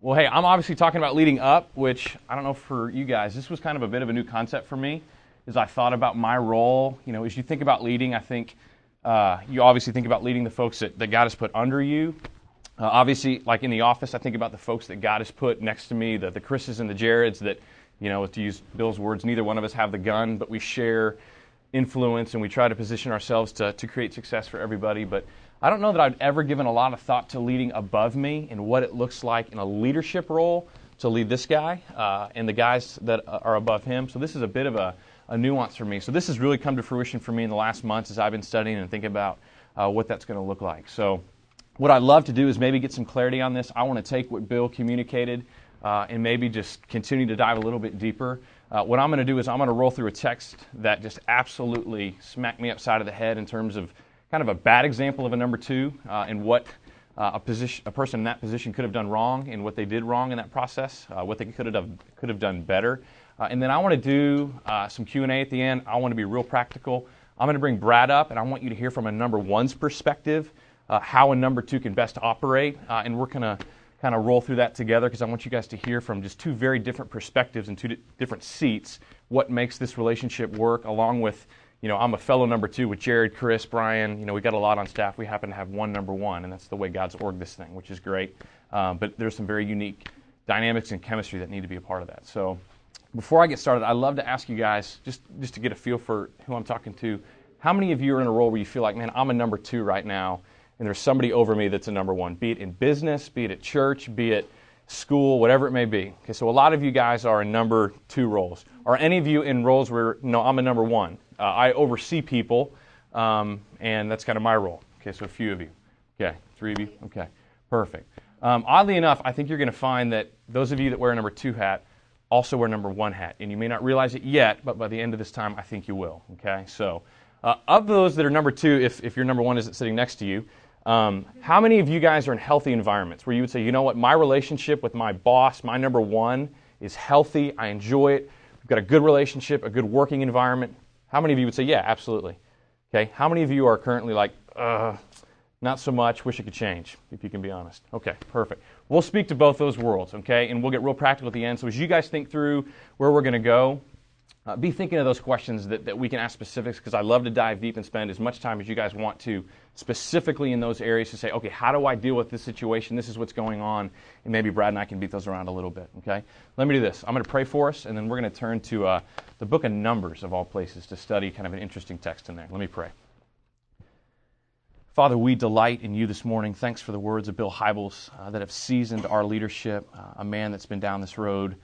Well, hey, I'm obviously talking about leading up, which I don't know for you guys, this was kind of a bit of a new concept for me as I thought about my role. You know, as you think about leading, I think you obviously think about leading the folks that God has put under you. Obviously, like in the office, I think about the folks that God has put next to me, the Chris's and the Jareds that, you know, to use Bill's words, neither one of us have the gun, but we share influence and we try to position ourselves to create success for everybody. But I don't know that I've ever given a lot of thought to leading above me and what it looks like in a leadership role to lead this guy and the guys that are above him. So this is a bit of a nuance for me. So this has really come to fruition for me in the last months as I've been studying and thinking about what that's going to look like. So what I'd love to do is maybe get some clarity on this. I want to take what Bill communicated and maybe just continue to dive a little bit deeper. What I'm going to do is I'm going to roll through a text that just absolutely smacked me upside of the head in terms of kind of a bad example of a number two and what a person in that position could have done wrong and what they did wrong in that process, what they could have done better. And then I want to do some Q&A at the end. I want to be real practical. I'm going to bring Brad up, and I want you to hear from a number one's perspective how a number two can best operate. And we're going to kind of roll through that together because I want you guys to hear from just two very different perspectives and two different seats what makes this relationship work, along with, you know, I'm a fellow number two with Jared, Chris, Brian. You know, we got a lot on staff. We happen to have one number one, and that's the way God's orged this thing, which is great. But there's some very unique dynamics and chemistry that need to be a part of that. So before I get started, I'd love to ask you guys, just to get a feel for who I'm talking to, how many of you are in a role where you feel like, man, I'm a number two right now, and there's somebody over me that's a number one, be it in business, be it at church, be it school, whatever it may be. Okay, so a lot of you guys are in number two roles. Are any of you in roles where, no, I'm a number one? I oversee people, and that's kind of my role. Okay, so a few of you. Okay, 3 of you. Okay, perfect. Oddly enough, I think you're going to find that those of you that wear a number two hat also wear number one hat, and you may not realize it yet, but by the end of this time, I think you will. Okay, so of those that are number two, if your number one isn't sitting next to you, how many of you guys are in healthy environments where you would say, you know what, my relationship with my boss, my number one, is healthy, I enjoy it, we've got a good relationship, a good working environment? How many of you would say, yeah, absolutely? Okay, how many of you are currently like, not so much, wish it could change, if you can be honest? Okay, perfect. We'll speak to both those worlds, okay, and we'll get real practical at the end. So as you guys think through where we're going to go, be thinking of those questions that we can ask specifics, because I love to dive deep and spend as much time as you guys want to specifically in those areas to say, okay, how do I deal with this situation? This is what's going on, and maybe Brad and I can beat those around a little bit, okay? Let me do this. I'm going to pray for us, and then we're going to turn to the book of Numbers, of all places, to study kind of an interesting text in there. Let me pray. Father, we delight in you this morning. Thanks for the words of Bill Hybels that have seasoned our leadership, a man that's been down this road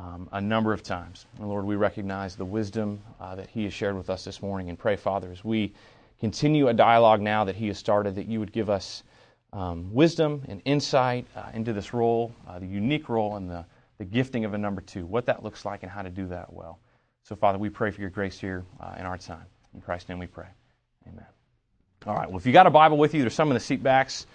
a number of times. And Lord, we recognize the wisdom that he has shared with us this morning, and pray, Father, as we continue a dialogue now that he has started, that you would give us wisdom and insight into this role, the unique role and the gifting of a number two, what that looks like and how to do that well. So, Father, we pray for your grace here in our time. In Christ's name we pray. Amen. All right, well, if you got a Bible with you, there's some in the seat backs.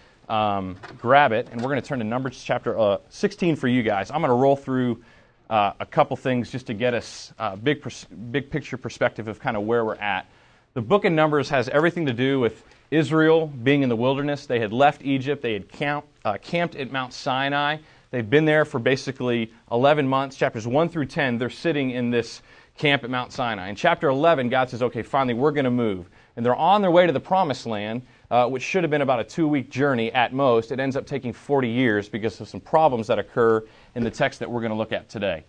Grab it, and we're going to turn to Numbers chapter 16 for you guys. I'm going to roll through a couple things just to get us a big picture perspective of kind of where we're at. The book of Numbers has everything to do with Israel being in the wilderness. They had left Egypt. They had camped at Mount Sinai. They've been there for basically 11 months. Chapters 1 through 10, they're sitting in this camp at Mount Sinai. In chapter 11, God says, okay, finally, we're going to move. And they're on their way to the Promised Land, which should have been about a 2-week journey at most. It ends up taking 40 years because of some problems that occur in the text that we're going to look at today.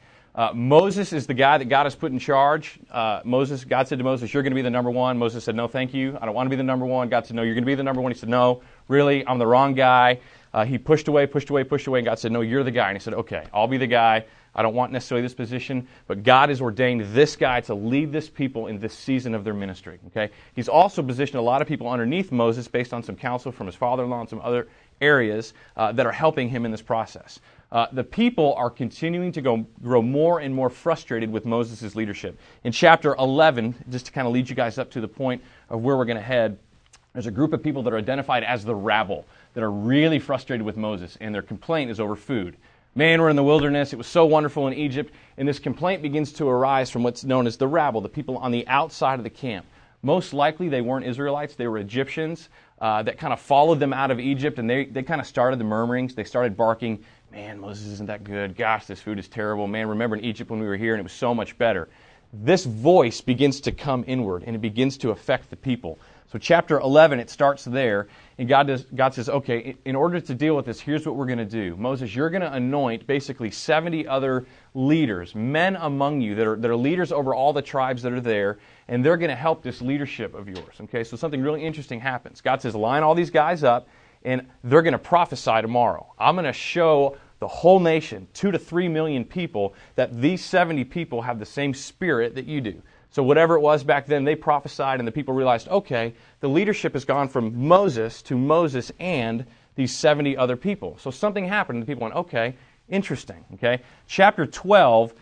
Moses is the guy that God has put in charge. God said to Moses, you're going to be the number one. Moses said, no, thank you. I don't want to be the number one. God said, no, you're going to be the number one. He said, no, really, I'm the wrong guy. He pushed away, and God said, no, you're the guy. And he said, okay, I'll be the guy. I don't want necessarily this position, but God has ordained this guy to lead this people in this season of their ministry. Okay, He's also positioned a lot of people underneath Moses based on some counsel from his father-in-law and some other areas that are helping him in this process. The people are continuing to grow more and more frustrated with Moses' leadership. In chapter 11, just to kind of lead you guys up to the point of where we're going to head, there's a group of people that are identified as the rabble that are really frustrated with Moses, and their complaint is over food. Man, we're in the wilderness. It was so wonderful in Egypt. And this complaint begins to arise from what's known as the rabble, the people on the outside of the camp. Most likely they weren't Israelites. They were Egyptians that kind of followed them out of Egypt, and they kind of started the murmurings. They started barking, man, Moses isn't that good. Gosh, this food is terrible. Man, remember in Egypt when we were here and it was so much better. This voice begins to come inward and it begins to affect the people. So chapter 11, it starts there, and God says, okay, in order to deal with this, here's what we're going to do. Moses, you're going to anoint basically 70 other leaders, men among you that are leaders over all the tribes that are there, and they're going to help this leadership of yours. Okay, so something really interesting happens. God says, line all these guys up, and they're going to prophesy tomorrow. I'm going to show the whole nation, 2 to 3 million people, that these 70 people have the same spirit that you do. So whatever it was back then, they prophesied, and the people realized, okay, the leadership has gone from Moses to Moses and these 70 other people. So something happened, and the people went, okay, interesting. Okay, chapter 12,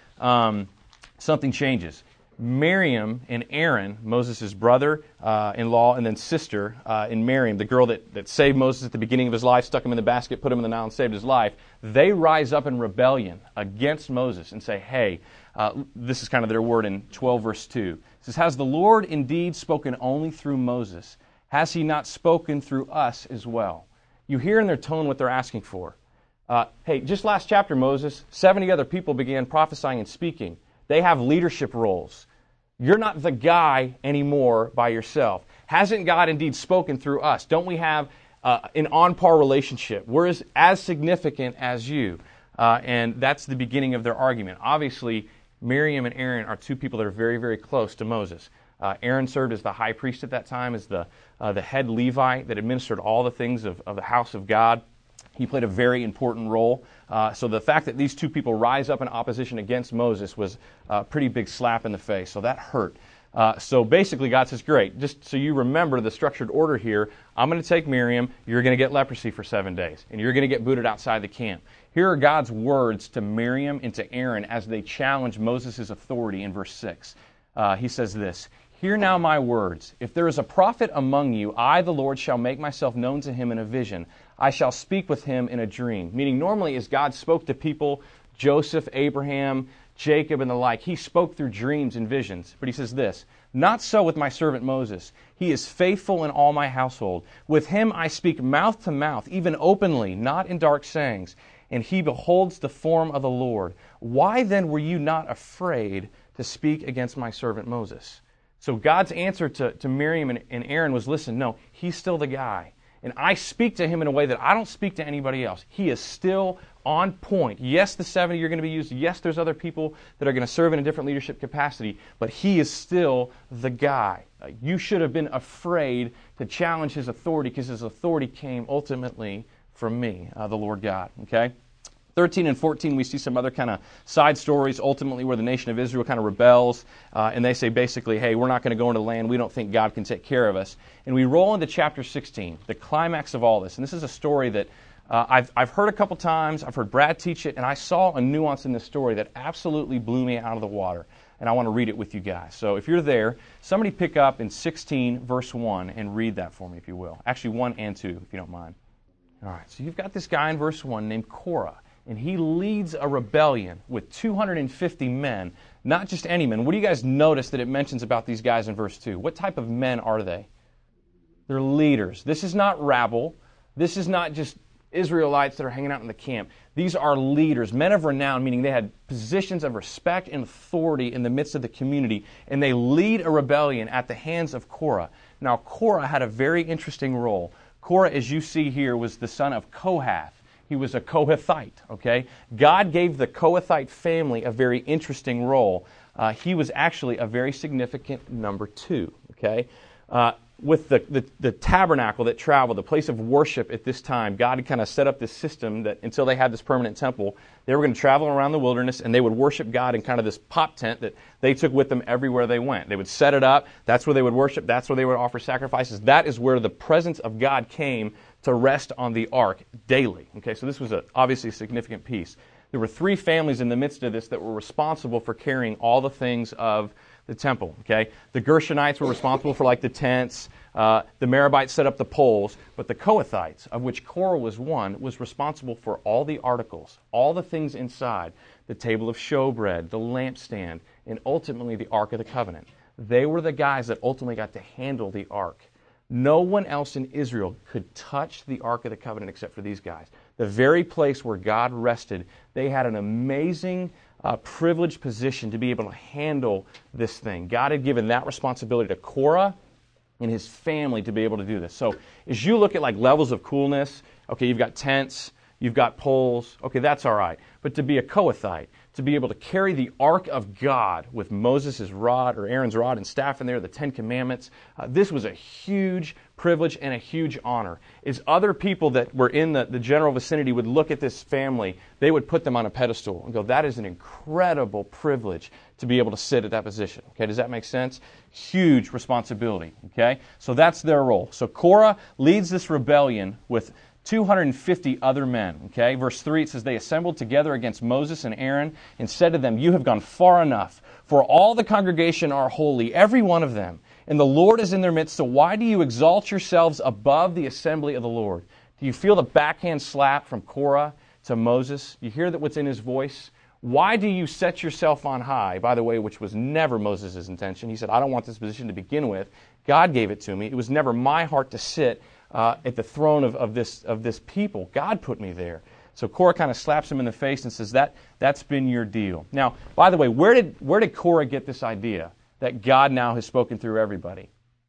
something changes. Miriam and Aaron, Moses' brother-in-law and then sister, and Miriam, the girl that saved Moses at the beginning of his life, stuck him in the basket, put him in the Nile, and saved his life, they rise up in rebellion against Moses and say, hey, this is kind of their word in 12 verse 2. It says, has the Lord indeed spoken only through Moses? Has he not spoken through us as well? You hear in their tone what they're asking for. Hey, just last chapter, Moses, 70 other people began prophesying and speaking. They have leadership roles. You're not the guy anymore by yourself. Hasn't God indeed spoken through us? Don't we have an on-par relationship? We're as significant as you. And that's the beginning of their argument. Obviously, Miriam and Aaron are two people that are very, very close to Moses. Aaron served as the high priest at that time, as the head Levite that administered all the things of the house of God. He played a very important role. So the fact that these two people rise up in opposition against Moses was a pretty big slap in the face. So that hurt. So basically God says, great, just so you remember the structured order here, I'm going to take Miriam, you're going to get leprosy for 7 days, and you're going to get booted outside the camp. Here are God's words to Miriam and to Aaron as they challenge Moses' authority in verse 6. He says this, hear now my words. If there is a prophet among you, I, the Lord, shall make myself known to him in a vision. I shall speak with him in a dream. Meaning normally as God spoke to people, Joseph, Abraham, Jacob, and the like, he spoke through dreams and visions. But he says this, not so with my servant Moses. He is faithful in all my household. With him I speak mouth to mouth, even openly, not in dark sayings. And he beholds the form of the Lord. Why then were you not afraid to speak against my servant Moses? So God's answer to Miriam and Aaron was, listen, no, he's still the guy. And I speak to him in a way that I don't speak to anybody else. He is still on point. Yes, the 70 are going to be used. Yes, there's other people that are going to serve in a different leadership capacity. But he is still the guy. You should have been afraid to challenge his authority because his authority came ultimately from me, the Lord God. Okay? 13 and 14, we see some other kind of side stories, ultimately where the nation of Israel kind of rebels, and they say basically, hey, we're not going to go into the land. We don't think God can take care of us. And we roll into chapter 16, the climax of all this. And this is a story that I've heard a couple times. I've heard Brad teach it, and I saw a nuance in this story that absolutely blew me out of the water. And I want to read it with you guys. So if you're there, somebody pick up in 16, verse 1, and read that for me, if you will. Actually, 1 and 2, if you don't mind. All right, so you've got this guy in verse 1 named Korah. And he leads a rebellion with 250 men, not just any men. What do you guys notice that it mentions about these guys in verse 2? What type of men are they? They're leaders. This is not rabble. This is not just Israelites that are hanging out in the camp. These are leaders, men of renown, meaning they had positions of respect and authority in the midst of the community, and they lead a rebellion at the hands of Korah. Now, Korah had a very interesting role. Korah, as you see here, was the son of Kohath. He was a Kohathite, okay? God gave the Kohathite family a very interesting role. He was actually a very significant number 2, okay? With the tabernacle that traveled, the place of worship at this time, God had kind of set up this system that until they had this permanent temple, they were going to travel around the wilderness and they would worship God in kind of this pop tent that they took with them everywhere they went. They would set it up. That's where they would worship. That's where they would offer sacrifices. That is where the presence of God came to rest on the ark daily. Okay, so this was obviously a significant piece. There were 3 families in the midst of this that were responsible for carrying all the things of the temple. Okay, the Gershonites were responsible for like the tents. The Merabites set up the poles, but the Kohathites, of which Korah was one, was responsible for all the articles, all the things inside, the table of showbread, the lampstand, and ultimately the Ark of the Covenant. They were the guys that ultimately got to handle the ark. No one else in Israel could touch the Ark of the Covenant except for these guys. the very place where God rested, they had an amazing privileged position to be able to handle this thing. God had given that responsibility to Korah and his family to be able to do this. So as you look at like levels of coolness, okay, you've got tents, you've got poles, okay, that's all right. But to be a Kohathite, to be able to carry the Ark of God with Moses' rod or Aaron's rod and staff in there, the Ten Commandments, this was a huge privilege and a huge honor. As other people that were in the general vicinity would look at this family, they would put them on a pedestal and go, that is an incredible privilege to be able to sit at that position. Okay, does that make sense? Huge responsibility. Okay, so that's their role. So Korah leads this rebellion with 250 other men. Okay, verse 3, it says, they assembled together against Moses and Aaron and said to them, you have gone far enough, for all the congregation are holy, every one of them, and the Lord is in their midst, so why do you exalt yourselves above the assembly of the Lord? Do you feel the backhand slap from Korah to Moses? You hear that what's in his voice? Why do you set yourself on high? By the way, which was never Moses' intention. He said, I don't want this position to begin with. God gave it to me. It was never my heart to sit at the throne of this people. God put me there. So Korah kind of slaps him in the face and says, that's been your deal. Now, by the way, where did Korah get this idea that God now has spoken through everybody?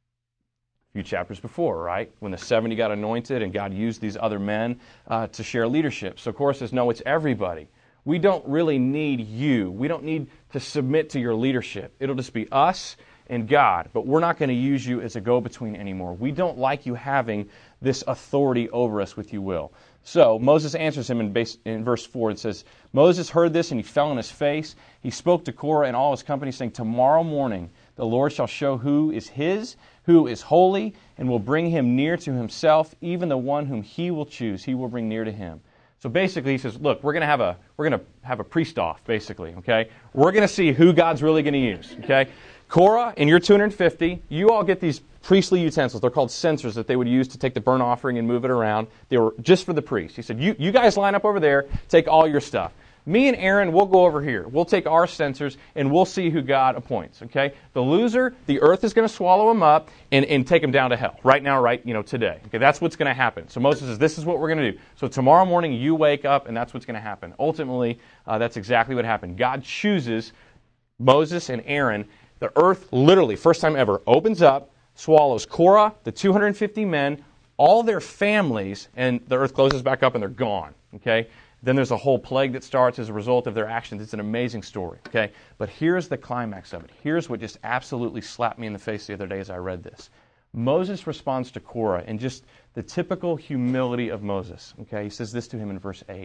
A few chapters before, right? When the 70 got anointed and God used these other men to share leadership. So Korah says, no, it's everybody. We don't really need you. We don't need to submit to your leadership. It'll just be us and God, but we're not going to use you as a go-between anymore. We don't like you having this authority over us, if you will. So Moses answers him in verse 4. It says, Moses heard this and he fell on his face. He spoke to Korah and all his company, saying, tomorrow morning the Lord shall show who is his, who is holy, and will bring him near to himself, even the one whom he will choose, he will bring near to him. So basically he says, look, we're going to have a priest off, basically, okay? We're going to see who God's really going to use, okay? Korah and your 250, you all get these priestly utensils. They're called censers that they would use to take the burnt offering and move it around. They were just for the priest. He said, you guys line up over there, take all your stuff. Me and Aaron, we'll go over here. We'll take our censers and we'll see who God appoints, okay? The loser, the earth is going to swallow him up and take him down to hell. Right now, today. Okay, that's what's going to happen. So Moses says, this is what we're going to do. So tomorrow morning you wake up and that's what's going to happen. Ultimately, that's exactly what happened. God chooses Moses and Aaron. The earth literally, first time ever, opens up, swallows Korah, the 250 men, all their families, and the earth closes back up and they're gone, okay? Then there's a whole plague that starts as a result of their actions. It's an amazing story, okay? But here's the climax of it. Here's what just absolutely slapped me in the face the other day as I read this. Moses responds to Korah in just the typical humility of Moses, okay? He says this to him in verse 8. It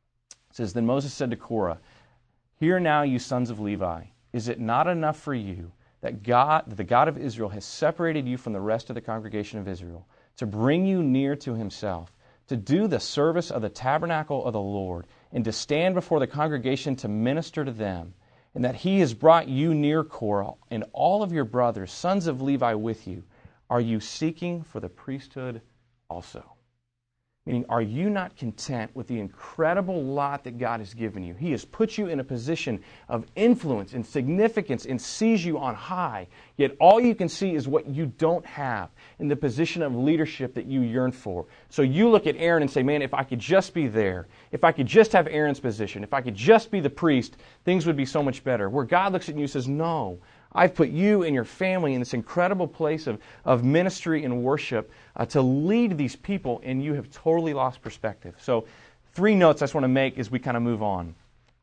says, then Moses said to Korah, hear now, you sons of Levi, is it not enough for you that the God of Israel has separated you from the rest of the congregation of Israel to bring you near to himself, to do the service of the tabernacle of the Lord, and to stand before the congregation to minister to them, and that he has brought you near Korah and all of your brothers, sons of Levi, with you? Are you seeking for the priesthood also? Meaning, are you not content with the incredible lot that God has given you? He has put you in a position of influence and significance and sees you on high. Yet all you can see is what you don't have in the position of leadership that you yearn for. So you look at Aaron and say, man, if I could just be there, if I could just have Aaron's position, if I could just be the priest, things would be so much better. Where God looks at you and says, no, I've put you and your family in this incredible place of ministry and worship to lead these people, and you have totally lost perspective. So 3 notes I just want to make as we kind of move on.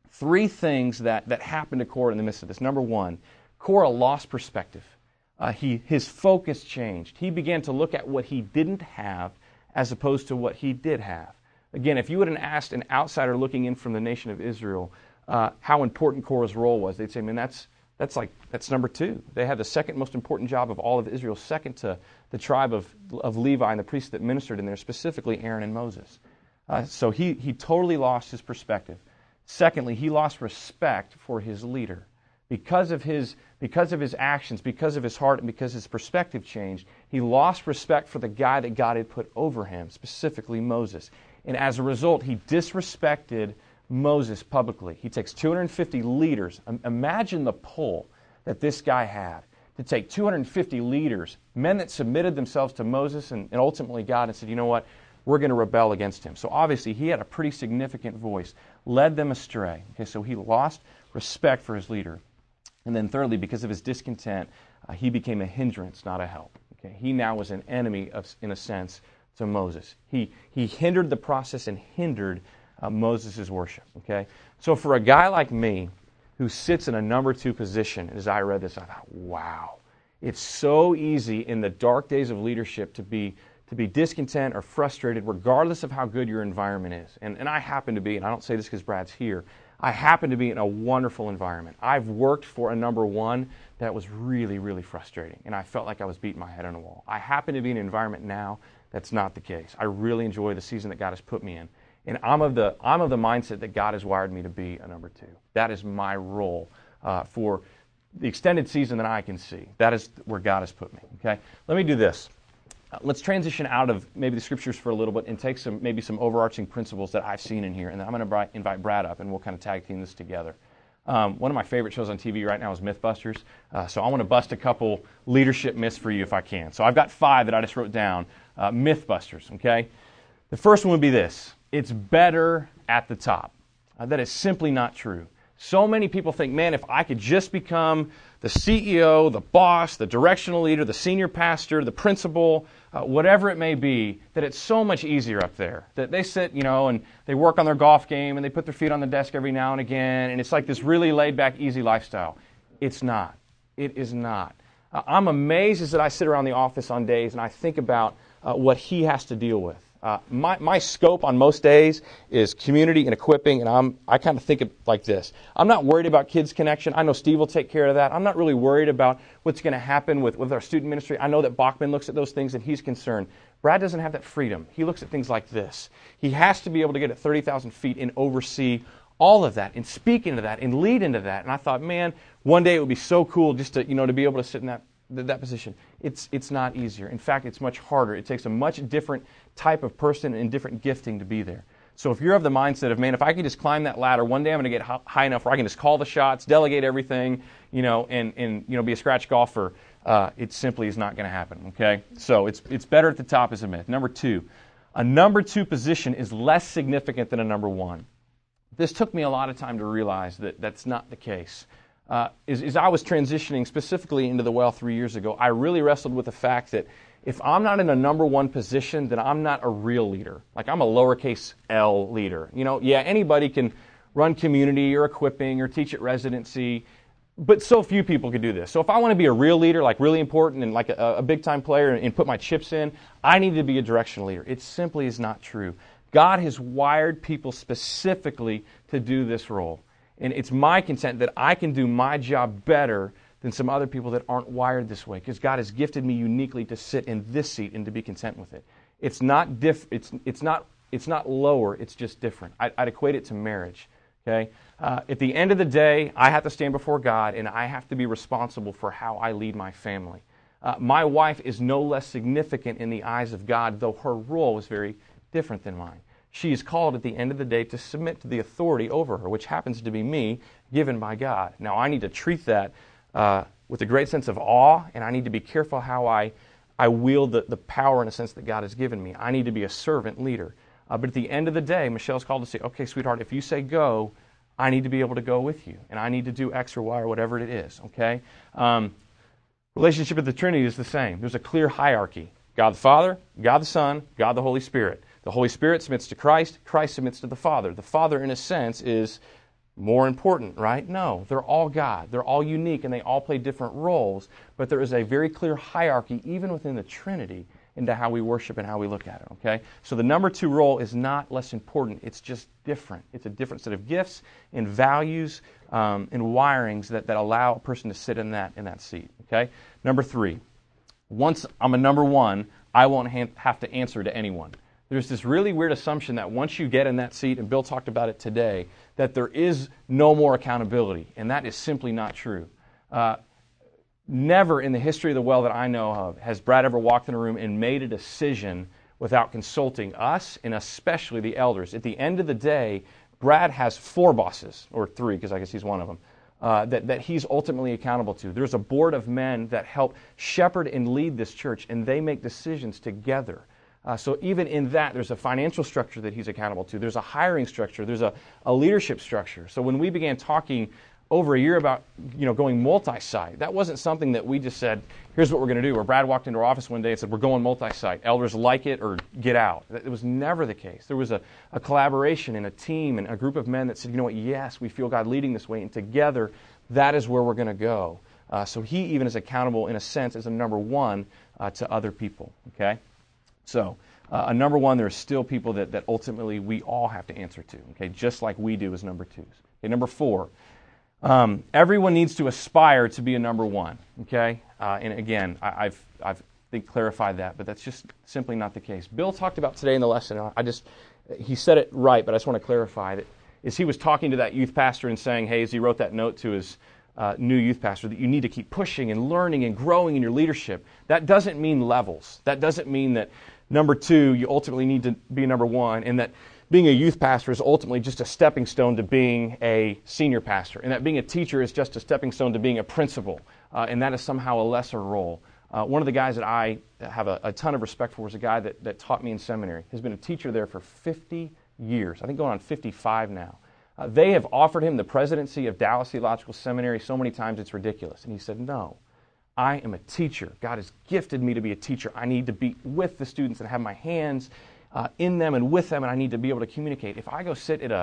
3 things that happened to Korah in the midst of this. Number 1, Korah lost perspective. His focus changed. He began to look at what he didn't have as opposed to what he did have. Again, if you would have asked an outsider looking in from the nation of Israel how important Korah's role was, they'd say, man, that's number 2. They had the second most important job of all of Israel, second to the tribe of Levi and the priests that ministered in there, specifically Aaron and Moses. So he totally lost his perspective. Secondly, he lost respect for his leader. Because of his actions, because of his heart, and because his perspective changed, he lost respect for the guy that God had put over him, specifically Moses. And as a result, he disrespected Moses publicly. He takes 250 leaders. Imagine the pull that this guy had to take 250 leaders, men that submitted themselves to Moses and ultimately God, and said, you know what, we're going to rebel against him. So obviously he had a pretty significant voice, led them astray. Okay, so he lost respect for his leader. And then thirdly, because of his discontent, he became a hindrance, not a help. Okay, he now was an enemy, in a sense, to Moses. He hindered the process and hindered Moses' worship. Okay, so for a guy like me who sits in a number 2 position, as I read this, I thought, wow, it's so easy in the dark days of leadership to be discontent or frustrated, regardless of how good your environment is. And I happen to be, and I don't say this because Brad's here, I happen to be in a wonderful environment. I've worked for a number 1 that was really, really frustrating, and I felt like I was beating my head on a wall. I happen to be in an environment now that's not the case. I really enjoy the season that God has put me in. And I'm of the mindset that God has wired me to be a number 2. That is my role for the extended season that I can see. That is where God has put me. Okay, let me do this. Let's transition out of maybe the scriptures for a little bit and take some overarching principles that I've seen in here. And then I'm going to invite Brad up, and we'll kind of tag team this together. One of my favorite shows on TV right now is Mythbusters. So I want to bust a couple leadership myths for you if I can. So I've got 5 that I just wrote down. Mythbusters, okay? The first one would be this. It's better at the top. That is simply not true. So many people think, man, if I could just become the CEO, the boss, the directional leader, the senior pastor, the principal, whatever it may be, that it's so much easier up there. That they sit, and they work on their golf game and they put their feet on the desk every now and again, and it's like this really laid-back, easy lifestyle. It's not. It is not. I'm amazed as that I sit around the office on days and I think about what he has to deal with. My scope on most days is community and equipping, and I kind of think of like this. I'm not worried about Kids Connection. I know Steve will take care of that. I'm not really worried about what's going to happen with our student ministry. I know that Bachman looks at those things and he's concerned. Brad doesn't have that freedom. He looks at things like this. He has to be able to get at 30,000 feet and oversee all of that and speak into that and lead into that. And I thought, man, one day it would be so cool just to be able to sit in that position. It's not easier. In fact, it's much harder. It takes a much different type of person and different gifting to be there. So if you're of the mindset of, man, if I can just climb that ladder, one day I'm going to get high enough where I can just call the shots, delegate everything, and be a scratch golfer, it simply is not going to happen. Okay, so it's better at the top is a myth. Number 2, a number 2 position is less significant than a number 1. This took me a lot of time to realize that that's not the case. As I was transitioning specifically into the well 3 years ago, I really wrestled with the fact that if I'm not in a number 1 position, then I'm not a real leader. Like I'm a lowercase L leader. Anybody can run community or equipping or teach at residency, but so few people can do this. So if I want to be a real leader, like really important and like a big-time player and put my chips in, I need to be a directional leader. It simply is not true. God has wired people specifically to do this role. And it's my consent that I can do my job better than some other people that aren't wired this way, because God has gifted me uniquely to sit in this seat and to be content with it. It's not it's not lower. It's just different. I'd equate it to marriage. Okay. At the end of the day, I have to stand before God, and I have to be responsible for how I lead my family. My wife is no less significant in the eyes of God, though her role is very different than mine. She is called at the end of the day to submit to the authority over her, which happens to be me, given by God. Now, I need to treat that with a great sense of awe, and I need to be careful how I wield the power in a sense that God has given me. I need to be a servant leader. But at the end of the day, Michelle's called to say, okay, sweetheart, if you say go, I need to be able to go with you, and I need to do X or Y or whatever it is, okay? Relationship with the Trinity is the same. There's a clear hierarchy. God the Father, God the Son, God the Holy Spirit. The Holy Spirit submits to Christ. Christ submits to the Father. The Father, in a sense, is more important, right? No, they're all God. They're all unique, and they all play different roles. But there is a very clear hierarchy, even within the Trinity, into how we worship and how we look at it, okay? So the number 2 role is not less important. It's just different. It's a different set of gifts and values and wirings that allow a person to sit in that seat, okay? Number 3, once I'm a number 1, I won't have to answer to anyone. There's this really weird assumption that once you get in that seat, and Bill talked about it today, that there is no more accountability, and that is simply not true. Never in the history of the well that I know of has Brad ever walked in a room and made a decision without consulting us, and especially the elders. At the end of the day, Brad has 4 bosses, or 3, because I guess he's one of them, that he's ultimately accountable to. There's a board of men that help shepherd and lead this church, and they make decisions together. So even in that, there's a financial structure that he's accountable to. There's a hiring structure. There's a leadership structure. So when we began talking over a year about going multi-site, that wasn't something that we just said, here's what we're going to do. Or Brad walked into our office one day and said, we're going multi-site. Elders like it or get out. It was never the case. There was a collaboration and a team and a group of men that said, you know what, yes, we feel God leading this way, and together that is where we're going to go. So he even is accountable in a sense as a number one to other people. Okay? So a number one, there's still people that ultimately we all have to answer to, okay, just like we do as number twos. Okay, number four, everyone needs to aspire to be a number one, okay? And again, I've clarified that, but that's just simply not the case. Bill talked about today in the lesson, he said it right, but I just want to clarify that as he was talking to that youth pastor and saying, hey, as he wrote that note to his new youth pastor, that you need to keep pushing and learning and growing in your leadership. That doesn't mean levels. That doesn't mean that number two, you ultimately need to be number one, and that being a youth pastor is ultimately just a stepping stone to being a senior pastor, and that being a teacher is just a stepping stone to being a principal, and that is somehow a lesser role. One of the guys that I have a ton of respect for is a guy that taught me in seminary. He's been a teacher there for 50 years, I think going on 55 now. They have offered him the presidency of Dallas Theological Seminary so many times it's ridiculous, and he said, no. I am a teacher. God has gifted me to be a teacher. I need to be with the students and have my hands in them and with them, and I need to be able to communicate. If I go sit at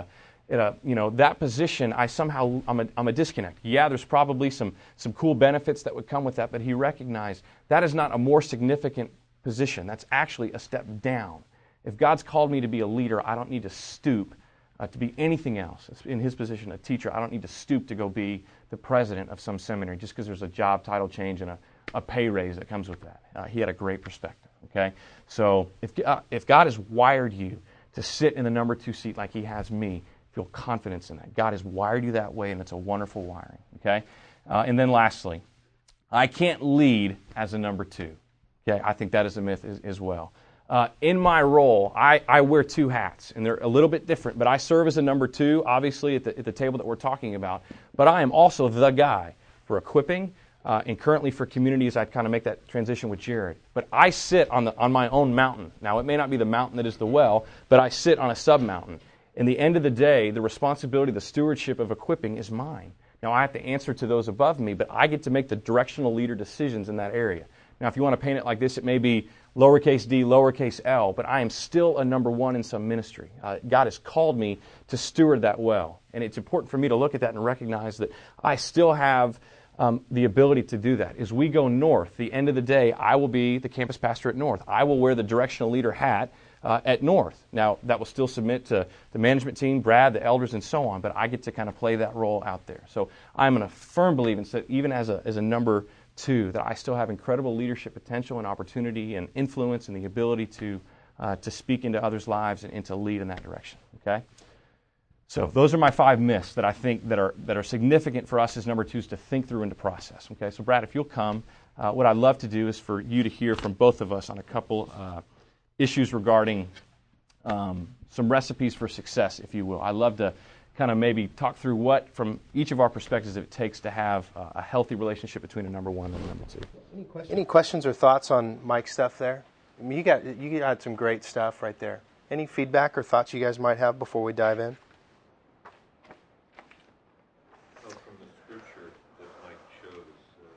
that position, I'm a disconnect. Yeah, there's probably some cool benefits that would come with that, but he recognized that is not a more significant position. That's actually a step down. If God's called me to be a leader, I don't need to stoop to be anything else. In his position, a teacher, I don't need to stoop to go be the president of some seminary just because there's a job title change and a pay raise that comes with that. He had a great perspective. Okay, so if God has wired you to sit in the number two seat like he has me, feel confidence in that. God has wired you that way, and it's a wonderful wiring. Okay, and then lastly, I can't lead as a number two. Okay, I think that is a myth as well. In my role, I wear two hats, and they're a little bit different, but I serve as a number two, obviously, at the table that we're talking about. But I am also the guy for equipping and currently for community as I kind of make that transition with Jared. But I sit on my own mountain. Now, it may not be the mountain that is the well, but I sit on a sub-mountain. In the end of the day, the responsibility, the stewardship of equipping is mine. Now, I have to answer to those above me, but I get to make the directional leader decisions in that area. Now, if you want to paint it like this, it may be lowercase d, lowercase l, but I am still a number one in some ministry. God has called me to steward that well. And it's important for me to look at that and recognize that I still have the ability to do that. As we go north, the end of the day, I will be the campus pastor at North. I will wear the directional leader hat at North. Now, that will still submit to the management team, Brad, the elders, and so on, but I get to kind of play that role out there. So I'm a firm believer, that even as a number two, that I still have incredible leadership potential and opportunity and influence and the ability to speak into others' lives and to lead in that direction. Okay? So those are my 5 myths that I think that are significant for us as number twos to think through and to process. Okay? So Brad, if you'll come, what I'd love to do is for you to hear from both of us on a couple issues regarding some recipes for success, if you will. I'd love to kind of maybe talk through what, from each of our perspectives, it takes to have a healthy relationship between a number one and a number two. Any questions or thoughts on Mike's stuff there? I mean, you got some great stuff right there. Any feedback or thoughts you guys might have before we dive in? From the scripture that Mike chose,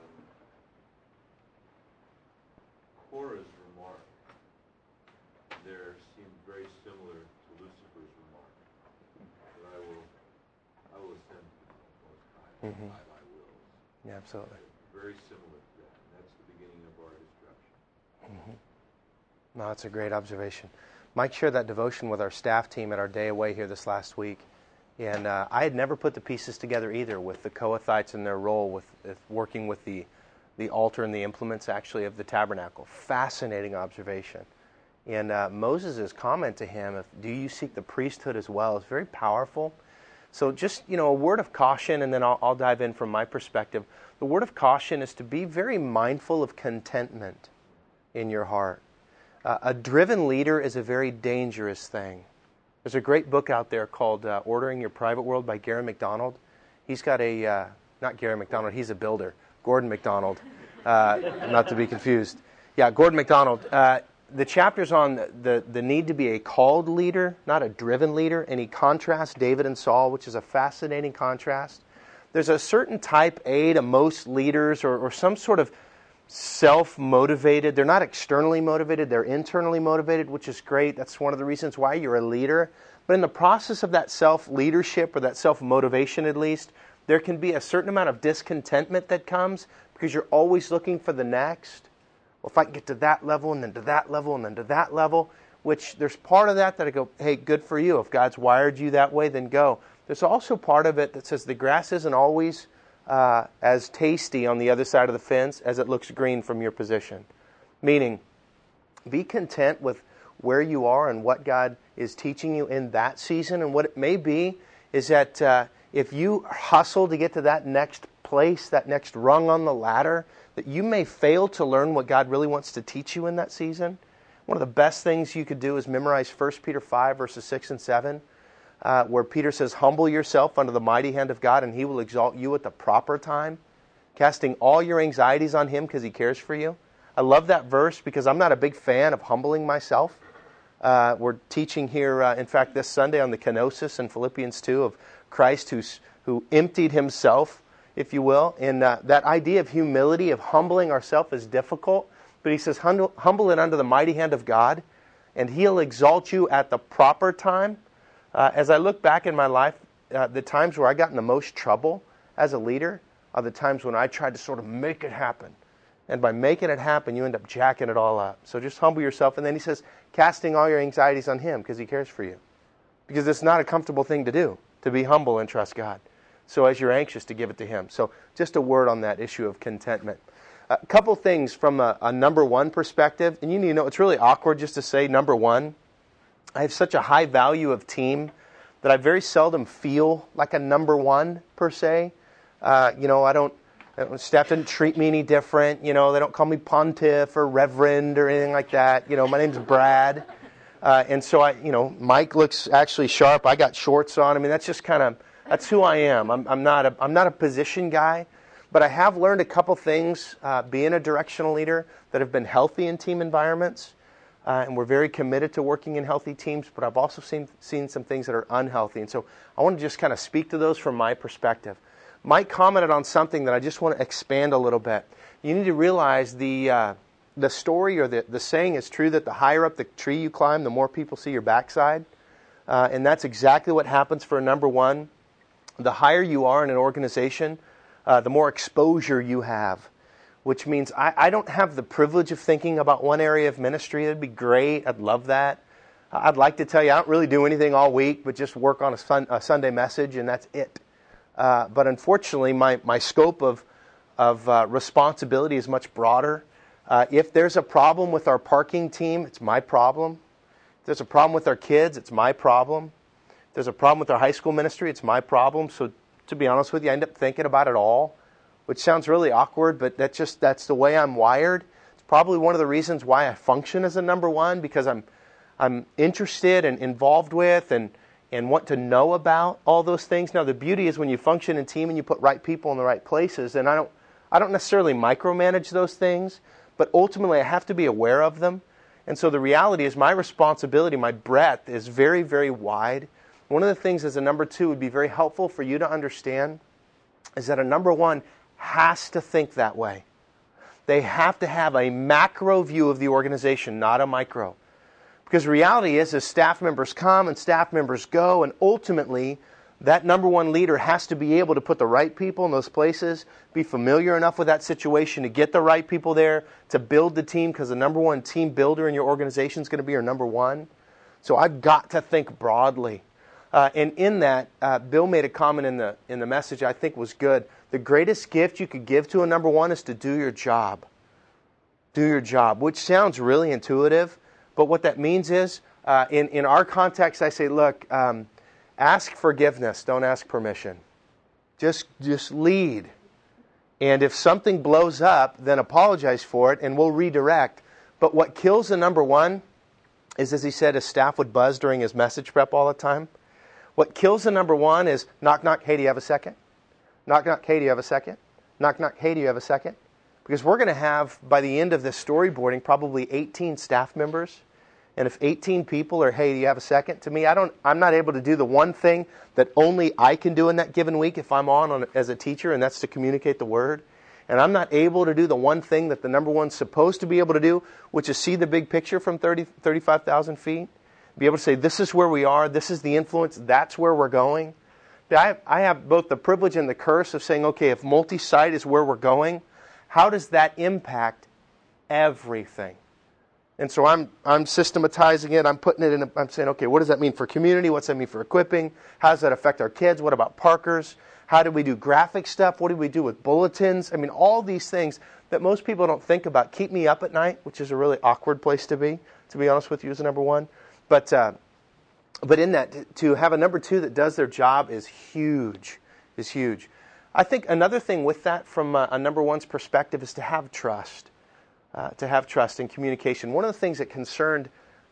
Korah's remark there seemed very similar to Lucifer's remark. That I will ascend to the Most High by thy wills. Yeah, absolutely. Very similar to that. And that's the beginning of our destruction. No, that's a great observation. Mike shared that devotion with our staff team at our day away here this last week. And I had never put the pieces together either with the Kohathites and their role with working with the altar and the implements actually of the tabernacle. Fascinating observation. And Moses' comment to him, do you seek the priesthood as well, is very powerful. So just, a word of caution, and then I'll dive in from my perspective. The word of caution is to be very mindful of contentment in your heart. A driven leader is a very dangerous thing. There's a great book out there called Ordering Your Private World by Gary McDonald. He's got not Gary McDonald, he's a builder. Gordon McDonald, not to be confused. Yeah, Gordon McDonald. the chapter's on the need to be a called leader, not a driven leader, and he contrasts David and Saul, which is a fascinating contrast. There's a certain type A to most leaders, or some sort of self-motivated. They're not externally motivated, they're internally motivated, which is great. That's one of the reasons why you're a leader. But in the process of that self-leadership, or that self-motivation at least, there can be a certain amount of discontentment that comes because you're always looking for the next. Well, if I can get to that level, and then to that level, and then to that level, which there's part of that I go, hey, good for you. If God's wired you that way, then go. There's also part of it that says the grass isn't always as tasty on the other side of the fence as it looks green from your position. Meaning, be content with where you are and what God is teaching you in that season. And what it may be is that if you hustle to get to that next place, that next rung on the ladder, that you may fail to learn what God really wants to teach you in that season. One of the best things you could do is memorize 1 Peter 5, verses 6 and 7, where Peter says, humble yourself under the mighty hand of God, and He will exalt you at the proper time, casting all your anxieties on Him because He cares for you. I love that verse because I'm not a big fan of humbling myself. We're teaching here, in fact, this Sunday on the kenosis in Philippians 2 of Christ who emptied Himself, if you will. And that idea of humility, of humbling ourselves is difficult. But he says, humble it under the mighty hand of God, and He'll exalt you at the proper time. As I look back in my life, the times where I got in the most trouble as a leader are the times when I tried to sort of make it happen. And by making it happen, you end up jacking it all up. So just humble yourself. And then he says, casting all your anxieties on Him because He cares for you. Because it's not a comfortable thing to do, to be humble and trust God. So as you're anxious, to give it to Him. So just a word on that issue of contentment. A couple things from a number one perspective. And you need to know, it's really awkward just to say number one. I have such a high value of team that I very seldom feel like a number one per se. Staff didn't treat me any different. They don't call me pontiff or reverend or anything like that. My name's Brad. And so Mike looks actually sharp. I got shorts on. I mean, that's just that's who I am. I'm not a position guy, but I have learned a couple things being a directional leader that have been healthy in team environments. And we're very committed to working in healthy teams, but I've also seen some things that are unhealthy. And so I want to just kind of speak to those from my perspective. Mike commented on something that I just want to expand a little bit. You need to realize the story or the saying is true that the higher up the tree you climb, the more people see your backside. And that's exactly what happens for a number one. The higher you are in an organization, the more exposure you have. Which means I don't have the privilege of thinking about one area of ministry. That'd be great. I'd love that. I'd like to tell you I don't really do anything all week, but just work on a Sunday message, and that's it. But unfortunately, my scope of responsibility is much broader. If there's a problem with our parking team, it's my problem. If there's a problem with our kids, it's my problem. If there's a problem with our high school ministry, it's my problem. So to be honest with you, I end up thinking about it all. Which sounds really awkward, but that's the way I'm wired. It's probably one of the reasons why I function as a number one, because I'm interested and involved with and want to know about all those things. Now the beauty is when you function in team and you put right people in the right places, and I don't necessarily micromanage those things, but ultimately I have to be aware of them. And so the reality is my responsibility, my breadth is very, very wide. One of the things as a number two would be very helpful for you to understand is that a number one has to think that way. They have to have a macro view of the organization, not a micro. Because reality is, as staff members come and staff members go, and ultimately, that number one leader has to be able to put the right people in those places, be familiar enough with that situation to get the right people there, to build the team, because the number one team builder in your organization is going to be your number one. So I've got to think broadly. And in that, Bill made a comment in the message I think was good. The greatest gift you could give to a number one is to do your job. Do your job, which sounds really intuitive, but what that means is, in our context, I say, look, ask forgiveness, don't ask permission. Just lead. And if something blows up, then apologize for it, and we'll redirect. But what kills a number one is, as he said, his staff would buzz during his message prep all the time. What kills a number one is, knock, knock, hey, do you have a second? Knock, knock, hey, do you have a second? Knock, knock, hey, do you have a second? Because we're going to have, by the end of this storyboarding, probably 18 staff members. And if 18 people are, hey, do you have a second? To me, I'm not able to do the one thing that only I can do in that given week if I'm on as a teacher, and that's to communicate the Word. And I'm not able to do the one thing that the number one's supposed to be able to do, which is see the big picture from 35,000 feet. Be able to say, this is where we are, this is the influence, that's where we're going. I have both the privilege and the curse of saying, okay, if multi-site is where we're going, how does that impact everything? And so I'm systematizing it. I'm putting it in. I'm saying, okay, what does that mean for community? What's that mean for equipping? How does that affect our kids? What about Parkers? How do we do graphic stuff? What do we do with bulletins? I mean, all these things that most people don't think about keep me up at night, which is a really awkward place to be honest with you, as a number one. But in that, to have a number two that does their job is huge. I think another thing with that from a number one's perspective is to have trust. And communication. One of the things that concerned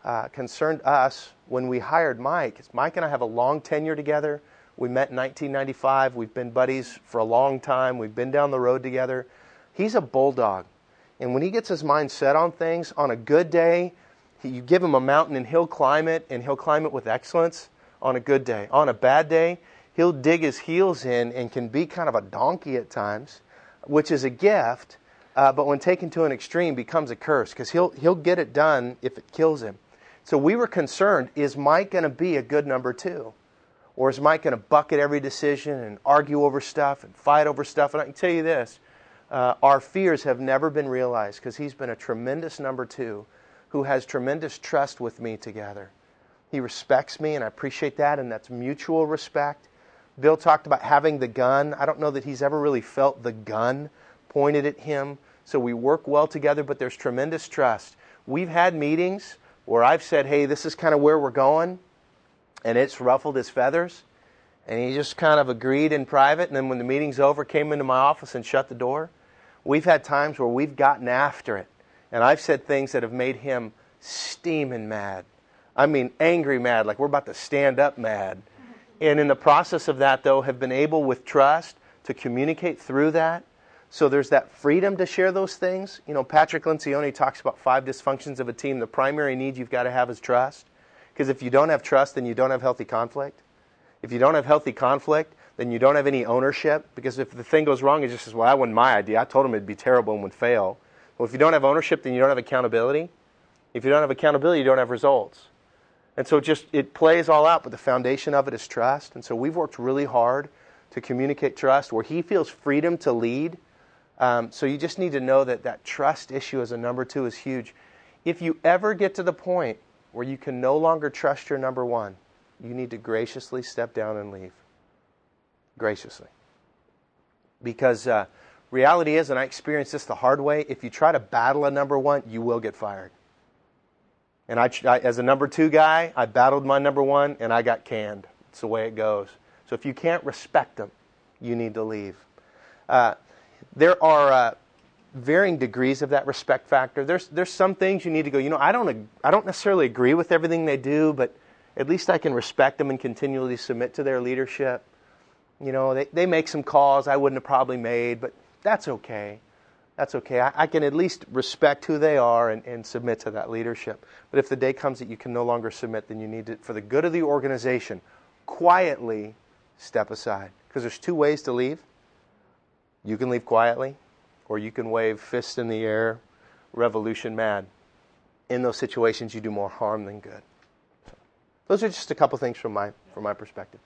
us when we hired Mike is Mike and I have a long tenure together. We met in 1995. We've been buddies for a long time. We've been down the road together. He's a bulldog. And when he gets his mind set on things, on a good day, you give him a mountain and he'll climb it, and he'll climb it with excellence on a good day. On a bad day, he'll dig his heels in and can be kind of a donkey at times, which is a gift. But when taken to an extreme, becomes a curse, because he'll get it done if it kills him. So we were concerned, is Mike going to be a good number two? Or is Mike going to bucket every decision and argue over stuff and fight over stuff? And I can tell you this, our fears have never been realized, because he's been a tremendous number two who has tremendous trust with me together. He respects me, and I appreciate that, and that's mutual respect. Bill talked about having the gun. I don't know that he's ever really felt the gun pointed at him. So we work well together, but there's tremendous trust. We've had meetings where I've said, hey, this is kind of where we're going, and it's ruffled his feathers, and he just kind of agreed in private, and then when the meeting's over, came into my office and shut the door. We've had times where we've gotten after it, and I've said things that have made him steaming mad. I mean, angry mad, like we're about to stand up mad. And in the process of that, though, have been able with trust to communicate through that. So there's that freedom to share those things. You know, Patrick Lencioni talks about 5 dysfunctions of a team. The primary need you've got to have is trust. Because if you don't have trust, then you don't have healthy conflict. If you don't have healthy conflict, then you don't have any ownership. Because if the thing goes wrong, it just says, well, that wasn't my idea. I told him it'd be terrible and would fail. Well, if you don't have ownership, then you don't have accountability. If you don't have accountability, you don't have results. And so it plays all out, but the foundation of it is trust. And so we've worked really hard to communicate trust where he feels freedom to lead. So you just need to know that trust issue as a number two is huge. If you ever get to the point where you can no longer trust your number one, you need to graciously step down and leave. Graciously. Because reality is, and I experienced this the hard way, if you try to battle a number one, you will get fired. And I, as a number two guy, I battled my number one, and I got canned. It's the way it goes. So if you can't respect them, you need to leave. There are varying degrees of that respect factor. There's some things you need to go, you know, I don't necessarily agree with everything they do, but at least I can respect them and continually submit to their leadership. You know, they make some calls I wouldn't have probably made, but that's okay. That's okay. I can at least respect who they are and submit to that leadership. But if the day comes that you can no longer submit, then you need to, for the good of the organization, quietly step aside. Because there's 2 ways to leave. You can leave quietly, or you can wave fists in the air, revolution mad. In those situations, you do more harm than good. So, those are just a couple things from my perspective.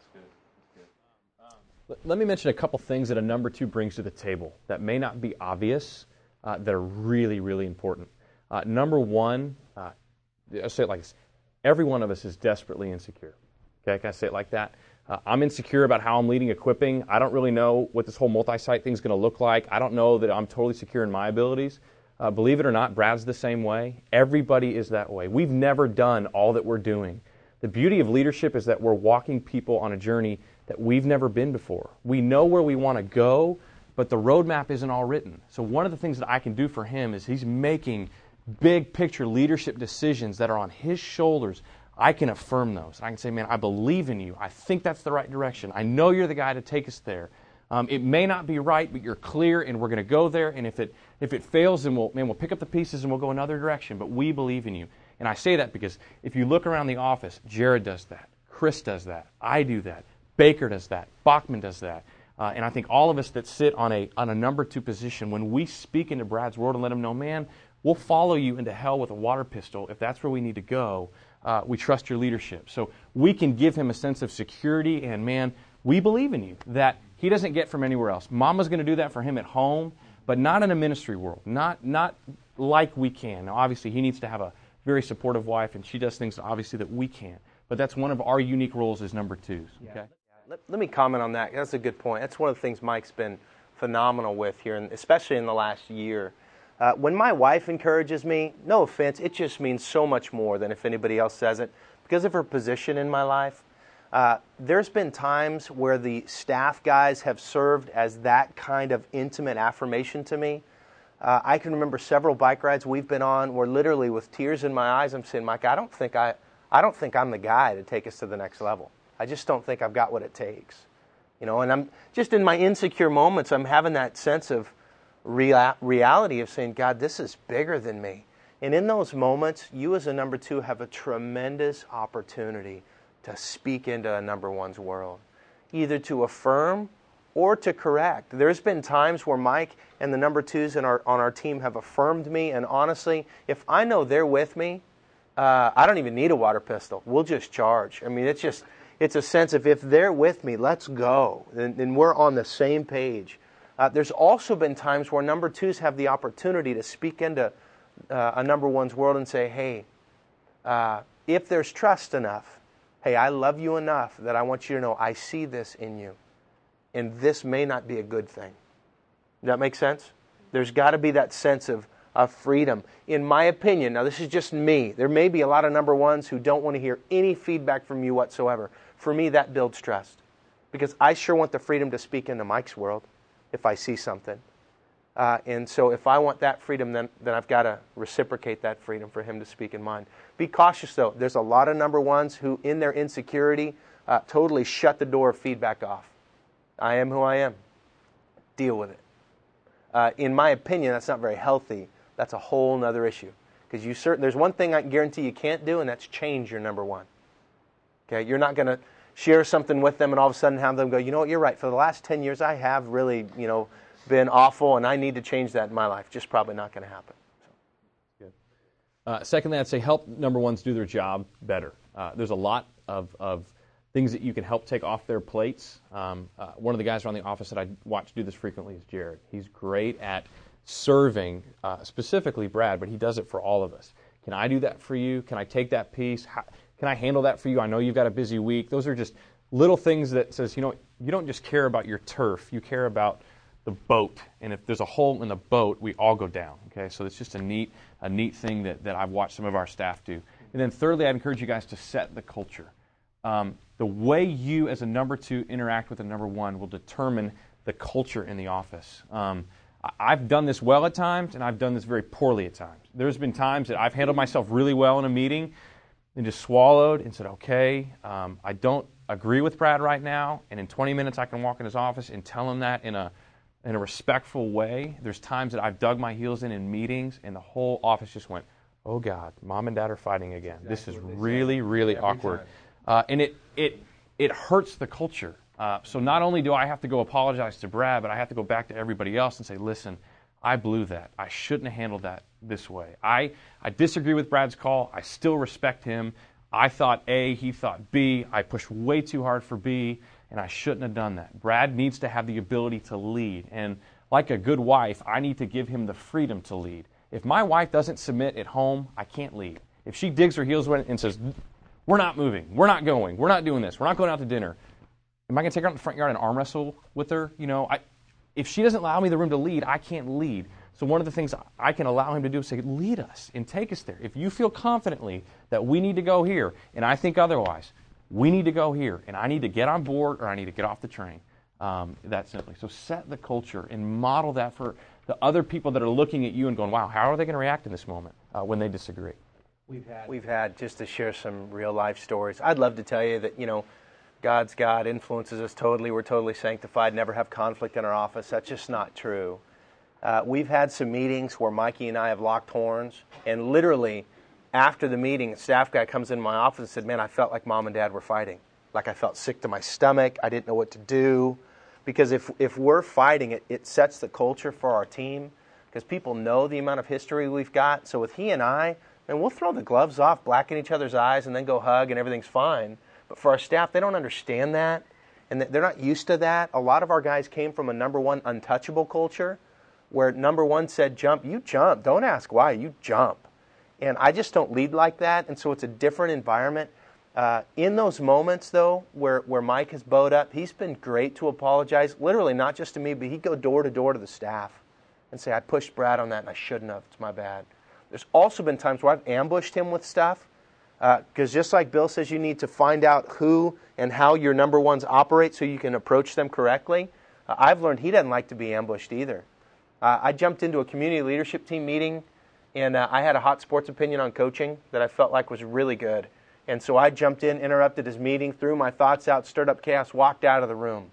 Let me mention a couple things that a number two brings to the table that may not be obvious, that are really, really important. Number one, I'll say it like this. Every one of us is desperately insecure. Okay, can I say it like that? I'm insecure about how I'm leading equipping. I don't really know what this whole multi-site thing is going to look like. I don't know that I'm totally secure in my abilities. Believe it or not, Brad's the same way. Everybody is that way. We've never done all that we're doing. The beauty of leadership is that we're walking people on a journey that we've never been before. We know where we want to go, but the roadmap isn't all written. So one of the things that I can do for him is he's making big picture leadership decisions that are on his shoulders. I can affirm those. I can say, man, I believe in you. I think that's the right direction. I know you're the guy to take us there. It may not be right, but you're clear, and we're going to go there. And if it fails, then we'll pick up the pieces and we'll go another direction. But we believe in you. And I say that because if you look around the office, Jared does that, Chris does that, I do that, Baker does that, Bachman does that. And I think all of us that sit on a number 2 position, when we speak into Brad's world and let him know, man, we'll follow you into hell with a water pistol if that's where we need to go. We trust your leadership. So we can give him a sense of security and, man, we believe in you that he doesn't get from anywhere else. Mama's going to do that for him at home, but not in a ministry world, not like we can. Now, obviously, he needs to have a very supportive wife, and she does things, obviously, that we can't. But that's one of our unique roles as number 2s. Okay? Let me comment on that. That's a good point. That's one of the things Mike's been phenomenal with here, and especially in the last year. When my wife encourages me, no offense, it just means so much more than if anybody else says it. Because of her position in my life, there's been times where the staff guys have served as that kind of intimate affirmation to me. I can remember several bike rides we've been on where literally with tears in my eyes I'm saying, Mike, I don't think I'm the guy to take us to the next level. I just don't think I've got what it takes. And I'm just in my insecure moments, I'm having that sense of reality of saying, God, this is bigger than me. And in those moments, you as a number 2 have a tremendous opportunity to speak into a number 1's world, either to affirm or to correct. There's been times where Mike and the number 2s on our team have affirmed me, and honestly, if I know they're with me, I don't even need a water pistol. We'll just charge. I mean, it's a sense of if they're with me, let's go. And we're on the same page. There's also been times where number 2s have the opportunity to speak into a number 1's world and say, hey, if there's trust enough, hey, I love you enough that I want you to know I see this in you. And this may not be a good thing. Does that make sense? There's got to be that sense of freedom. In my opinion, now this is just me, there may be a lot of number 1s who don't want to hear any feedback from you whatsoever. For me, that builds trust. Because I sure want the freedom to speak into Mike's world if I see something. And so if I want that freedom, then I've got to reciprocate that freedom for him to speak in mine. Be cautious, though. There's a lot of number 1s who, in their insecurity, totally shut the door of feedback off. I am who I am. Deal with it. In my opinion, that's not very healthy. That's a whole other issue. Because there's one thing I can guarantee you can't do, and that's change your number 1. Okay, you're not going to share something with them and all of a sudden have them go, you know what, you're right. For the last 10 years, I have really, been awful, and I need to change that in my life. Just probably not going to happen. Good. Secondly, I'd say help number 1s do their job better. There's a lot of things that you can help take off their plates. One of the guys around the office that I watch do this frequently is Jared. He's great at serving, specifically Brad, but he does it for all of us. Can I do that for you? Can I take that piece? Can I handle that for you? I know you've got a busy week. Those are just little things that says, you don't just care about your turf. You care about the boat, and if there's a hole in the boat, we all go down. Okay, so it's just a neat thing that I've watched some of our staff do. And then thirdly, I'd encourage you guys to set the culture. The way you, as a number 2, interact with a number 1 will determine the culture in the office. I've done this well at times, and I've done this very poorly at times. There's been times that I've handled myself really well in a meeting and just swallowed and said, okay, I don't agree with Brad right now, and in 20 minutes I can walk in his office and tell him that in a respectful way. There's times that I've dug my heels in meetings, and the whole office just went, oh, God, Mom and Dad are fighting again. Exactly. This is really, really awkward. And it hurts the culture. So not only do I have to go apologize to Brad, but I have to go back to everybody else and say, listen, I blew that. I shouldn't have handled that this way. I disagree with Brad's call. I still respect him. I thought A, he thought B. I pushed way too hard for B, and I shouldn't have done that. Brad needs to have the ability to lead. And like a good wife, I need to give him the freedom to lead. If my wife doesn't submit at home, I can't lead. If she digs her heels in and says, we're not moving, we're not going, we're not doing this, we're not going out to dinner, am I going to take her out in the front yard and arm wrestle with her? If she doesn't allow me the room to lead, I can't lead. So one of the things I can allow him to do is say, lead us and take us there. If you feel confidently that we need to go here, and I think otherwise, we need to go here, and I need to get on board or I need to get off the train. That simply. So set the culture and model that for the other people that are looking at you and going, wow, how are they going to react in this moment when they disagree? We've had, just to share some real life stories, I'd love to tell you that, God's God, influences us totally, we're totally sanctified, never have conflict in our office. That's just not true. We've had some meetings where Mikey and I have locked horns, and literally after the meeting, a staff guy comes in my office and said, man, I felt like Mom and Dad were fighting. Like I felt sick to my stomach. I didn't know what to do. Because if we're fighting, it sets the culture for our team, because people know the amount of history we've got. So with he and I, man, we'll throw the gloves off, blacken each other's eyes, and then go hug, and everything's fine. But for our staff, they don't understand that, and they're not used to that. A lot of our guys came from a number one untouchable culture, where number one said jump, you jump. Don't ask why, you jump. And I just don't lead like that, and so it's a different environment. In those moments, though, where Mike has bowed up, he's been great to apologize, literally not just to me, but he'd go door to door to the staff and say, I pushed Brad on that and I shouldn't have. It's my bad. There's also been times where I've ambushed him with stuff, because just like Bill says, you need to find out who and how your number ones operate so you can approach them correctly. I've learned he doesn't like to be ambushed either. I jumped into a community leadership team meeting, and I had a hot sports opinion on coaching that I felt like was really good. And so I jumped in, interrupted his meeting, threw my thoughts out, stirred up chaos, walked out of the room.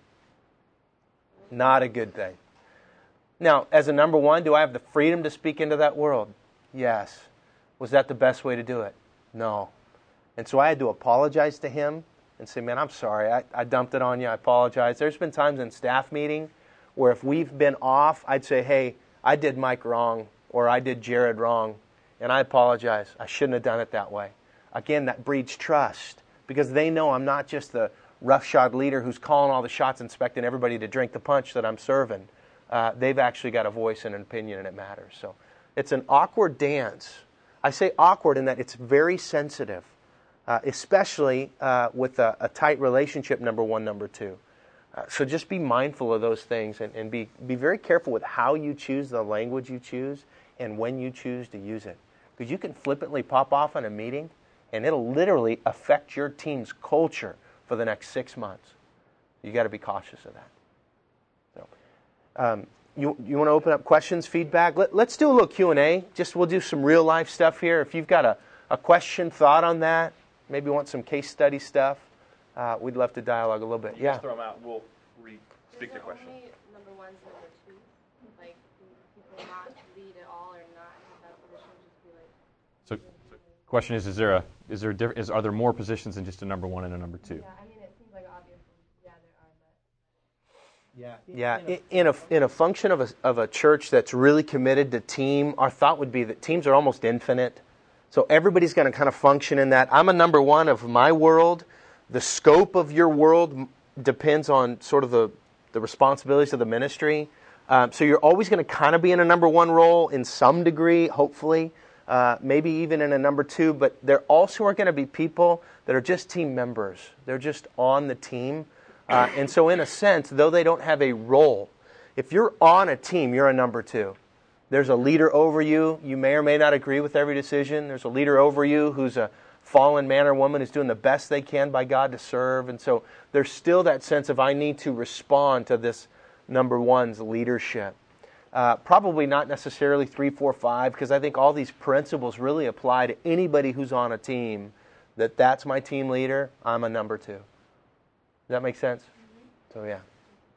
Not a good thing. Now, as a number one, do I have the freedom to speak into that world? Yes. Was that the best way to do it? No. And so I had to apologize to him and say, man, I'm sorry. I dumped it on you. I apologize. There's been times in staff meeting where if we've been off, I'd say, hey, I did Mike wrong, or I did Jared wrong, and I apologize. I shouldn't have done it that way. Again, that breeds trust, because they know I'm not just the roughshod leader who's calling all the shots, expecting everybody to drink the punch that I'm serving. They've actually got a voice and an opinion, and it matters. So it's an awkward dance. I say awkward in that it's very sensitive, especially with a tight relationship, number one, number two. So just be mindful of those things, and be very careful with how you choose the language you choose and when you choose to use it. Because you can flippantly pop off in a meeting, and it'll literally affect your team's culture for the next 6 months. You got to be cautious of that. So, you want to open up questions, feedback? Let's do a little Q&A. We'll do some real life stuff here. If you've got a question, thought on that, maybe want some case study stuff, we'd love to dialogue a little bit. Just throw them out. We'll speak the question. Only number ones and number two, like people not lead at all or not have that position, just be like. So, question is, are there more positions than just a number one and a number two? Yeah, I mean, it seems like obvious. Yeah, there are, but. Yeah. In a function of a church that's really committed to team, our thought would be that teams are almost infinite. So everybody's going to kind of function in that. I'm a number one of my world. The scope of your world depends on sort of the responsibilities of the ministry. So you're always going to kind of be in a number one role in some degree, hopefully, maybe even in a number two. But there also are going to be people that are just team members. They're just on the team. And so in a sense, though they don't have a role, if you're on a team, you're a number two. There's a leader over you. You may or may not agree with every decision. There's a leader over you who's a fallen man or woman who's doing the best they can by God to serve. And so there's still that sense of I need to respond to this number one's leadership. Probably not necessarily 3, 4, 5, because I think all these principles really apply to anybody who's on a team, that's my team leader, I'm a number two. Does that make sense? Mm-hmm. So, yeah.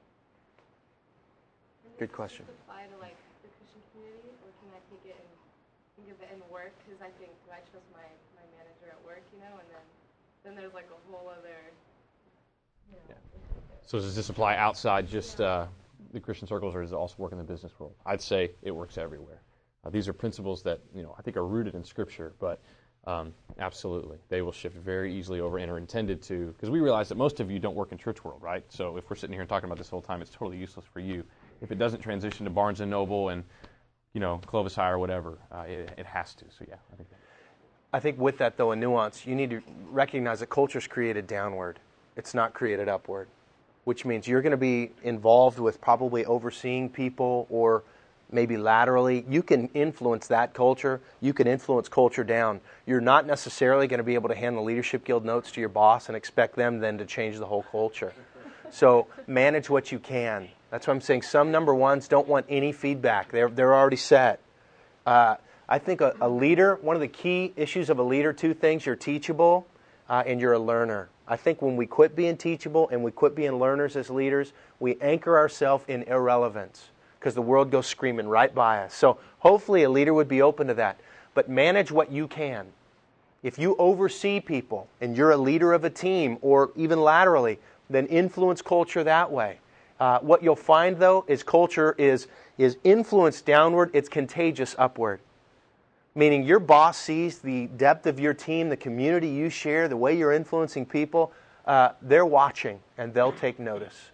Good question. Does this apply to like the Christian community, or can I take it and think of it in work? Because I think, do I trust my manager at work, and then there's like a whole other. Yeah. So does this apply outside just the Christian circles, or does it also work in the business world? I'd say it works everywhere. These are principles that I think are rooted in Scripture, but absolutely they will shift very easily over and are intended to, because we realize that most of you don't work in church world, right? So if we're sitting here and talking about this whole time, it's totally useless for you. If it doesn't transition to Barnes & Noble and Clovis High or whatever, it has to. So yeah, I think with that, though, a nuance, you need to recognize that culture's created downward. It's not created upward, which means you're going to be involved with probably overseeing people, or maybe laterally. You can influence that culture. You can influence culture down. You're not necessarily going to be able to hand the Leadership Guild notes to your boss and expect them then to change the whole culture. So manage what you can. That's what I'm saying. Some number ones don't want any feedback. They're already set. I think a leader, one of the key issues of a leader, two things: you're teachable, and you're a learner. I think when we quit being teachable and we quit being learners as leaders, we anchor ourselves in irrelevance because the world goes screaming right by us. So hopefully a leader would be open to that. But manage what you can. If you oversee people and you're a leader of a team or even laterally, then influence culture that way. What you'll find, though, is culture is influenced downward. It's contagious upward. Meaning your boss sees the depth of your team, the community you share, the way you're influencing people. They're watching, and they'll take notice.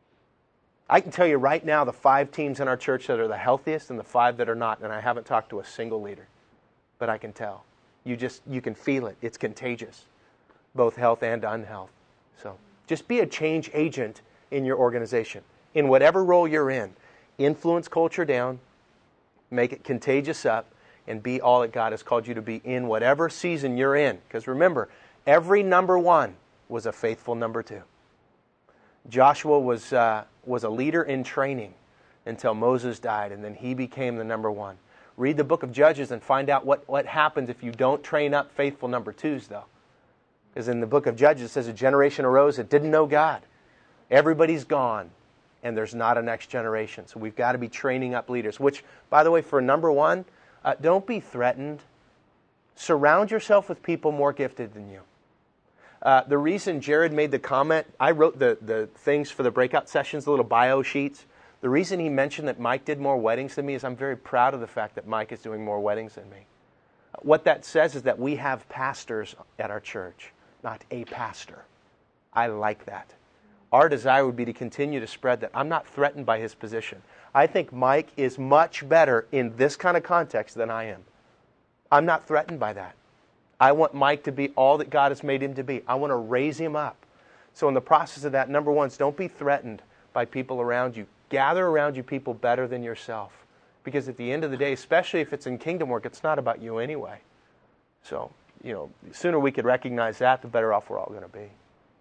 I can tell you right now the 5 teams in our church that are the healthiest and the 5 that are not, and I haven't talked to a single leader. But I can tell. You can feel it. It's contagious, both health and unhealth. So just be a change agent in your organization. In whatever role you're in, influence culture down, make it contagious up, and be all that God has called you to be in whatever season you're in. Because remember, every number 1 was a faithful number 2. Joshua was a leader in training until Moses died, and then he became the number 1. Read the book of Judges and find out what happens if you don't train up faithful number 2s, though. Because in the book of Judges it says a generation arose that didn't know God. Everybody's gone, and there's not a next generation. So we've got to be training up leaders, which, by the way, for number 1, don't be threatened. Surround yourself with people more gifted than you. The reason Jared made the comment, I wrote the things for the breakout sessions, the little bio sheets. The reason he mentioned that Mike did more weddings than me is I'm very proud of the fact that Mike is doing more weddings than me. What that says is that we have pastors at our church, not a pastor. I like that. Our desire would be to continue to spread that. I'm not threatened by his position. I think Mike is much better in this kind of context than I am. I'm not threatened by that. I want Mike to be all that God has made him to be. I want to raise him up. So in the process of that, number 1 is don't be threatened by people around you. Gather around you people better than yourself. Because at the end of the day, especially if it's in kingdom work, it's not about you anyway. So, the sooner we could recognize that, the better off we're all going to be.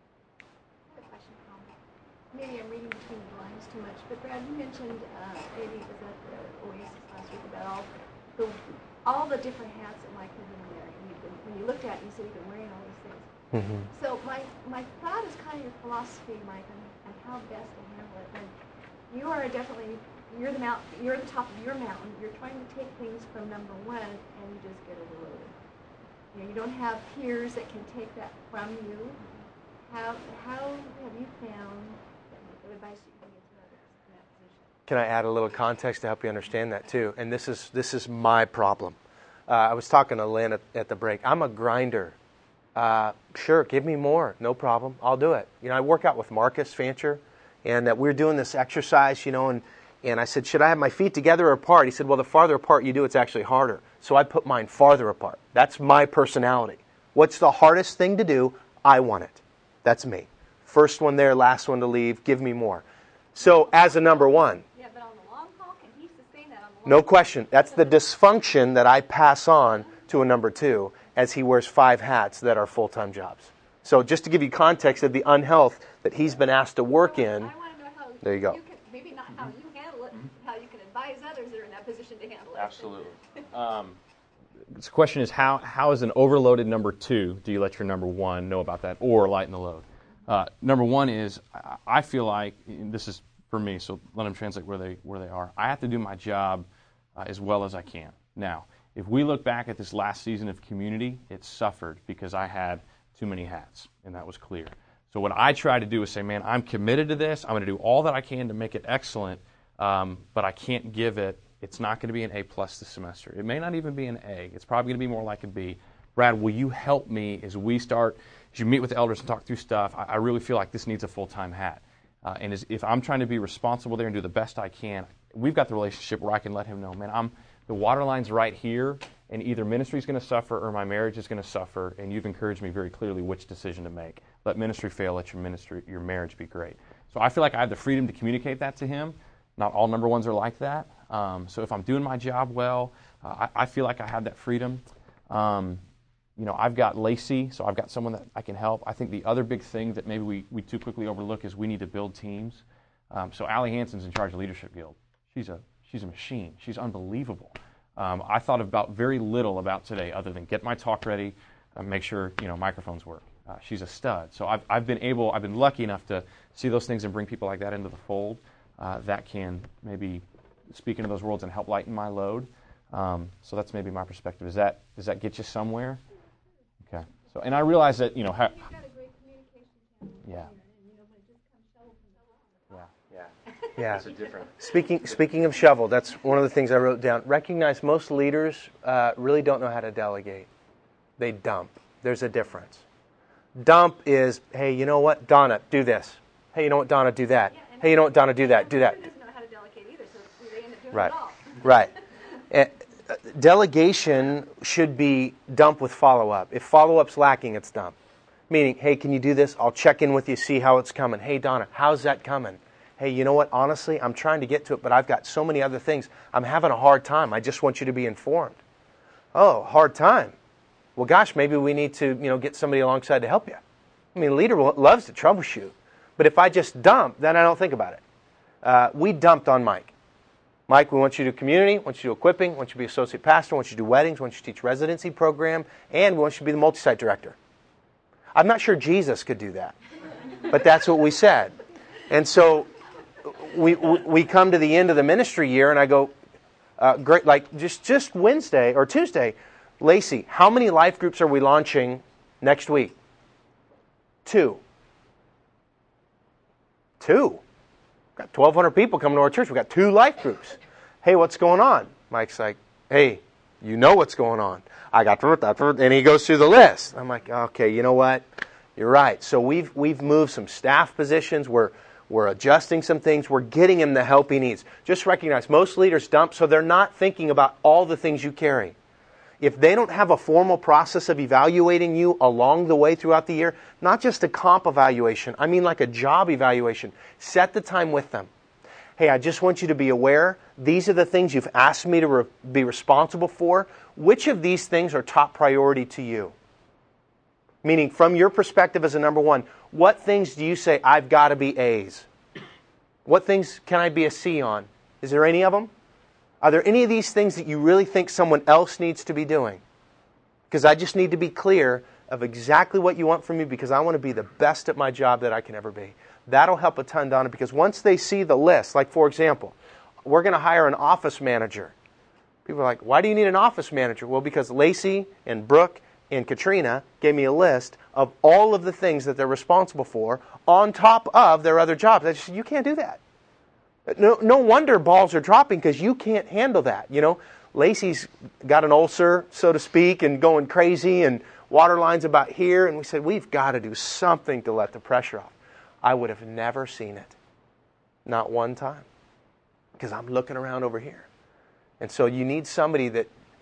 Maybe I'm reading between the lines too much, but Brad, you mentioned maybe it was at the Oasis last week about all the different hats that Mike has been wearing. When you looked at it, you said you've been wearing all these things. Mm-hmm. So my thought is kind of your philosophy, Mike, on how best to handle it. And you are definitely you're the top of your mountain. You're trying to take things from number 1, and you just get overloaded. You don't have peers that can take that from you. How have you found advice you can get to others in that position? Can I add a little context to help you understand that too? And this is my problem. I was talking to Lynn at the break. I'm a grinder. Sure, give me more, no problem. I'll do it. I work out with Marcus Fancher, and we're doing this exercise, and I said, should I have my feet together or apart? He said, well, the farther apart you do, it's actually harder. So I put mine farther apart. That's my personality. What's the hardest thing to do? I want it. That's me. First one there, last one to leave. Give me more. So as a number 1. Yeah, but on the long haul, can he sustain that on the long No question. That's the dysfunction that I pass on to a number 2 as he wears 5 hats that are full-time jobs. So just to give you context of the unhealth that he's been asked to work in. I want to know how there you go. Maybe not how you handle it, how you can advise others that are in that position to handle it. Absolutely. The question is, how as an overloaded number 2 do you let your number 1 know about that or lighten the load? Number 1 is, I feel like, this is for me, so let them translate where they are. I have to do my job as well as I can. Now, if we look back at this last season of community, it suffered because I had too many hats, and that was clear. So what I try to do is say, man, I'm committed to this. I'm going to do all that I can to make it excellent, but I can't give it. It's not going to be an A+ this semester. It may not even be an A. It's probably going to be more like a B. Brad, will you help me as you meet with the elders and talk through stuff? I really feel like this needs a full-time hat. And if I'm trying to be responsible there and do the best I can, we've got the relationship where I can let him know, man, the water line's right here, and either ministry's going to suffer or my marriage is going to suffer, and you've encouraged me very clearly which decision to make. Let ministry fail, let your marriage be great. So I feel like I have the freedom to communicate that to him. Not all number 1s are like that. So if I'm doing my job well, I feel like I have that freedom. I've got Lacey, so I've got someone that I can help. I think the other big thing that maybe we too quickly overlook is we need to build teams. So Allie Hansen's in charge of Leadership Guild. She's a machine. She's unbelievable. I thought about very little about today other than get my talk ready, make sure microphones work. she's a stud. So I've been lucky enough to see those things and bring people like that into the fold that can maybe speak into those worlds and help lighten my load. So that's maybe my perspective. Does that get you somewhere? Okay. So, and I realize that, You've got a great communication channel. Yeah. And when it just comes shovel from the heart. Yeah. It's a different. Speaking of shovel, that's one of the things I wrote down. Recognize most leaders really don't know how to delegate. They dump. There's a difference. Dump is, hey, you know what, Donna, do this. Hey, you know what, Donna, do that. Yeah, Hey, you know what, Donna, do that. Do that. Doesn't know how to delegate either, so they end up doing Right. it all. Right. Delegation should be dump with follow-up. If follow-up's lacking, it's dump. Meaning, hey, can you do this? I'll check in with you, see how it's coming. Hey, Donna, how's that coming? Hey, you know what? Honestly, I'm trying to get to it, but I've got so many other things. I'm having a hard time. I just want you to be informed. Oh, hard time. Well, gosh, maybe we need to, get somebody alongside to help you. I mean, a leader loves to troubleshoot. But if I just dump, then I don't think about it. We dumped on Mike. Mike, we want you to do community, want you to do equipping, want you to be associate pastor, want you to do weddings, want you to teach residency program, and we want you to be the multi-site director. I'm not sure Jesus could do that, but that's what we said. And so we come to the end of the ministry year, and I go, great, like just Wednesday or Tuesday, Lacey, how many life groups are we launching next week? 2. We've got 1,200 people coming to our church. We've got 2 life groups. Hey, what's going on? Mike's like, hey, you know what's going on. I got that, and he goes through the list. I'm like, okay, you know what? You're right. So we've moved some staff positions. We're adjusting some things. We're getting him the help he needs. Just recognize most leaders dump, so they're not thinking about all the things you carry. If they don't have a formal process of evaluating you along the way throughout the year, not just a comp evaluation, I mean like a job evaluation, set the time with them. Hey, I just want you to be aware, these are the things you've asked me to be responsible for. Which of these things are top priority to you? Meaning, from your perspective as a number one, what things do you say, I've got to be A's? What things can I be a C on? Is there any of them? Are there any of these things that you really think someone else needs to be doing? Because I just need to be clear of exactly what you want from me, because I want to be the best at my job that I can ever be. That'll help a ton, Donna, because once they see the list, like for example, we're going to hire an office manager. People are like, why do you need an office manager? Well, because Lacey and Brooke and Katrina gave me a list of all of the things that they're responsible for on top of their other jobs. I just said, you can't do that. No wonder balls are dropping, because you can't handle that. Lacey's got an ulcer, so to speak, and going crazy, and water lines about here. And we said, we've got to do something to let the pressure off. I would have never seen it. Not one time. Because I'm looking around over here. And so you need somebody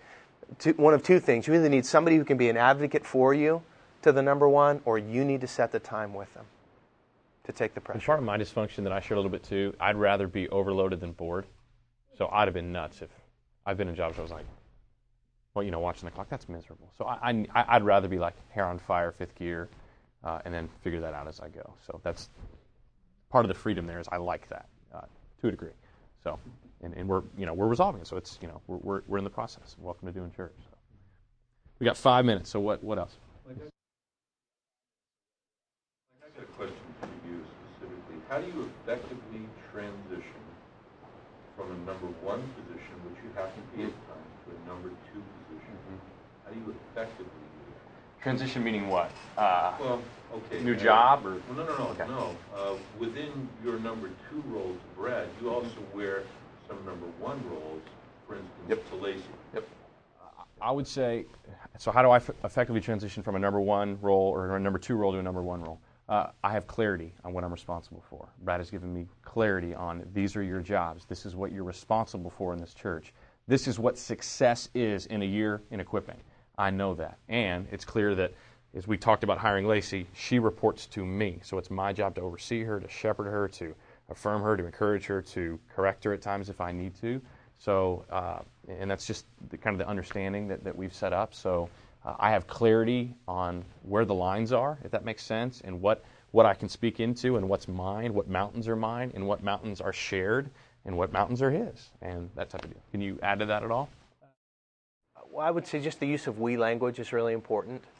one of two things. You either need somebody who can be an advocate for you to the number one, or you need to set the time with them to take the pressure. And part of my dysfunction that I shared a little bit too, I'd rather be overloaded than bored. So I'd have been nuts if I've been in jobs where I was like, well, watching the clock, that's miserable. So I'd rather be like hair on fire, 5th gear, and then figure that out as I go. So that's part of the freedom there, is I like that to a degree. So, and we're resolving it. So it's, we're in the process. Welcome to doing church. So. We got 5 minutes. So what else? I got a question for you specifically. How do you effectively transition from a number one position, which you have to be at times, to a number two position? How do you effectively do that? Transition meaning what? Well, okay. New job or? Well, no. Okay. No. Within your number two roles, Brad, you also wear some number one roles, for instance, to Lacey. Yep. I would say, so how do I effectively transition from a number one role or a number two role to a number one role? I have clarity on what I'm responsible for. Brad has given me clarity on, these are your jobs. This is what you're responsible for in this church. This is what success is in a year in equipping. I know that. And it's clear that, as we talked about hiring Lacey, she reports to me. So it's my job to oversee her, to shepherd her, to affirm her, to encourage her, to correct her at times if I need to. So, and that's just kind of the understanding that we've set up. So I have clarity on where the lines are, if that makes sense, and what I can speak into, and what's mine, what mountains are mine, and what mountains are shared, and what mountains are his, and that type of deal. Can you add to that at all? Well, I would say just the use of we language is really important.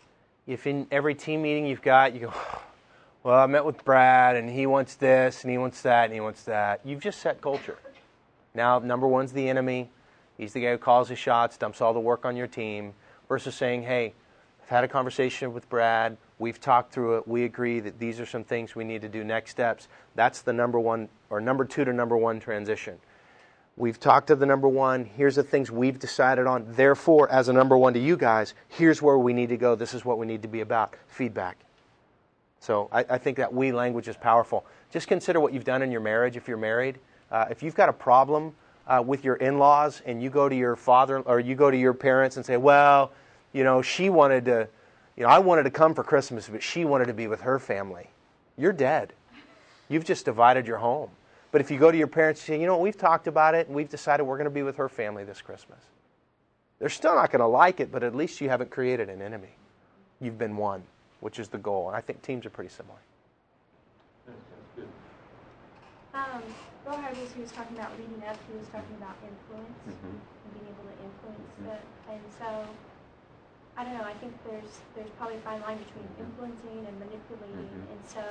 if in every team meeting you go, well, I met with Brad, and he wants this, and he wants that, and he wants that. You've just set culture. Now, number one's the enemy. He's the guy who calls the shots, dumps all the work on your team, versus saying, hey, I've had a conversation with Brad. We've talked through it. We agree that these are some things we need to do, next steps. That's the number one, or number two to number one transition. We've talked to the number one. Here's the things we've decided on. Therefore, as a number one to you guys, here's where we need to go. This is what we need to be about. Feedback. So I think that we language is powerful. Just consider what you've done in your marriage if you're married. If you've got a problem with your in-laws and you go to your father or you go to your parents and say, well, she wanted to, I wanted to come for Christmas, but she wanted to be with her family. You're dead. You've just divided your home. But if you go to your parents and say, we've talked about it and we've decided we're going to be with her family this Christmas. They're still not going to like it, but at least you haven't created an enemy. You've been one, which is the goal. And I think teams are pretty similar. Bill Hybels, he was talking about leading up, he was talking about influence and being able to influence it. And so, I don't know, I think there's probably a fine line between influencing and manipulating. And so,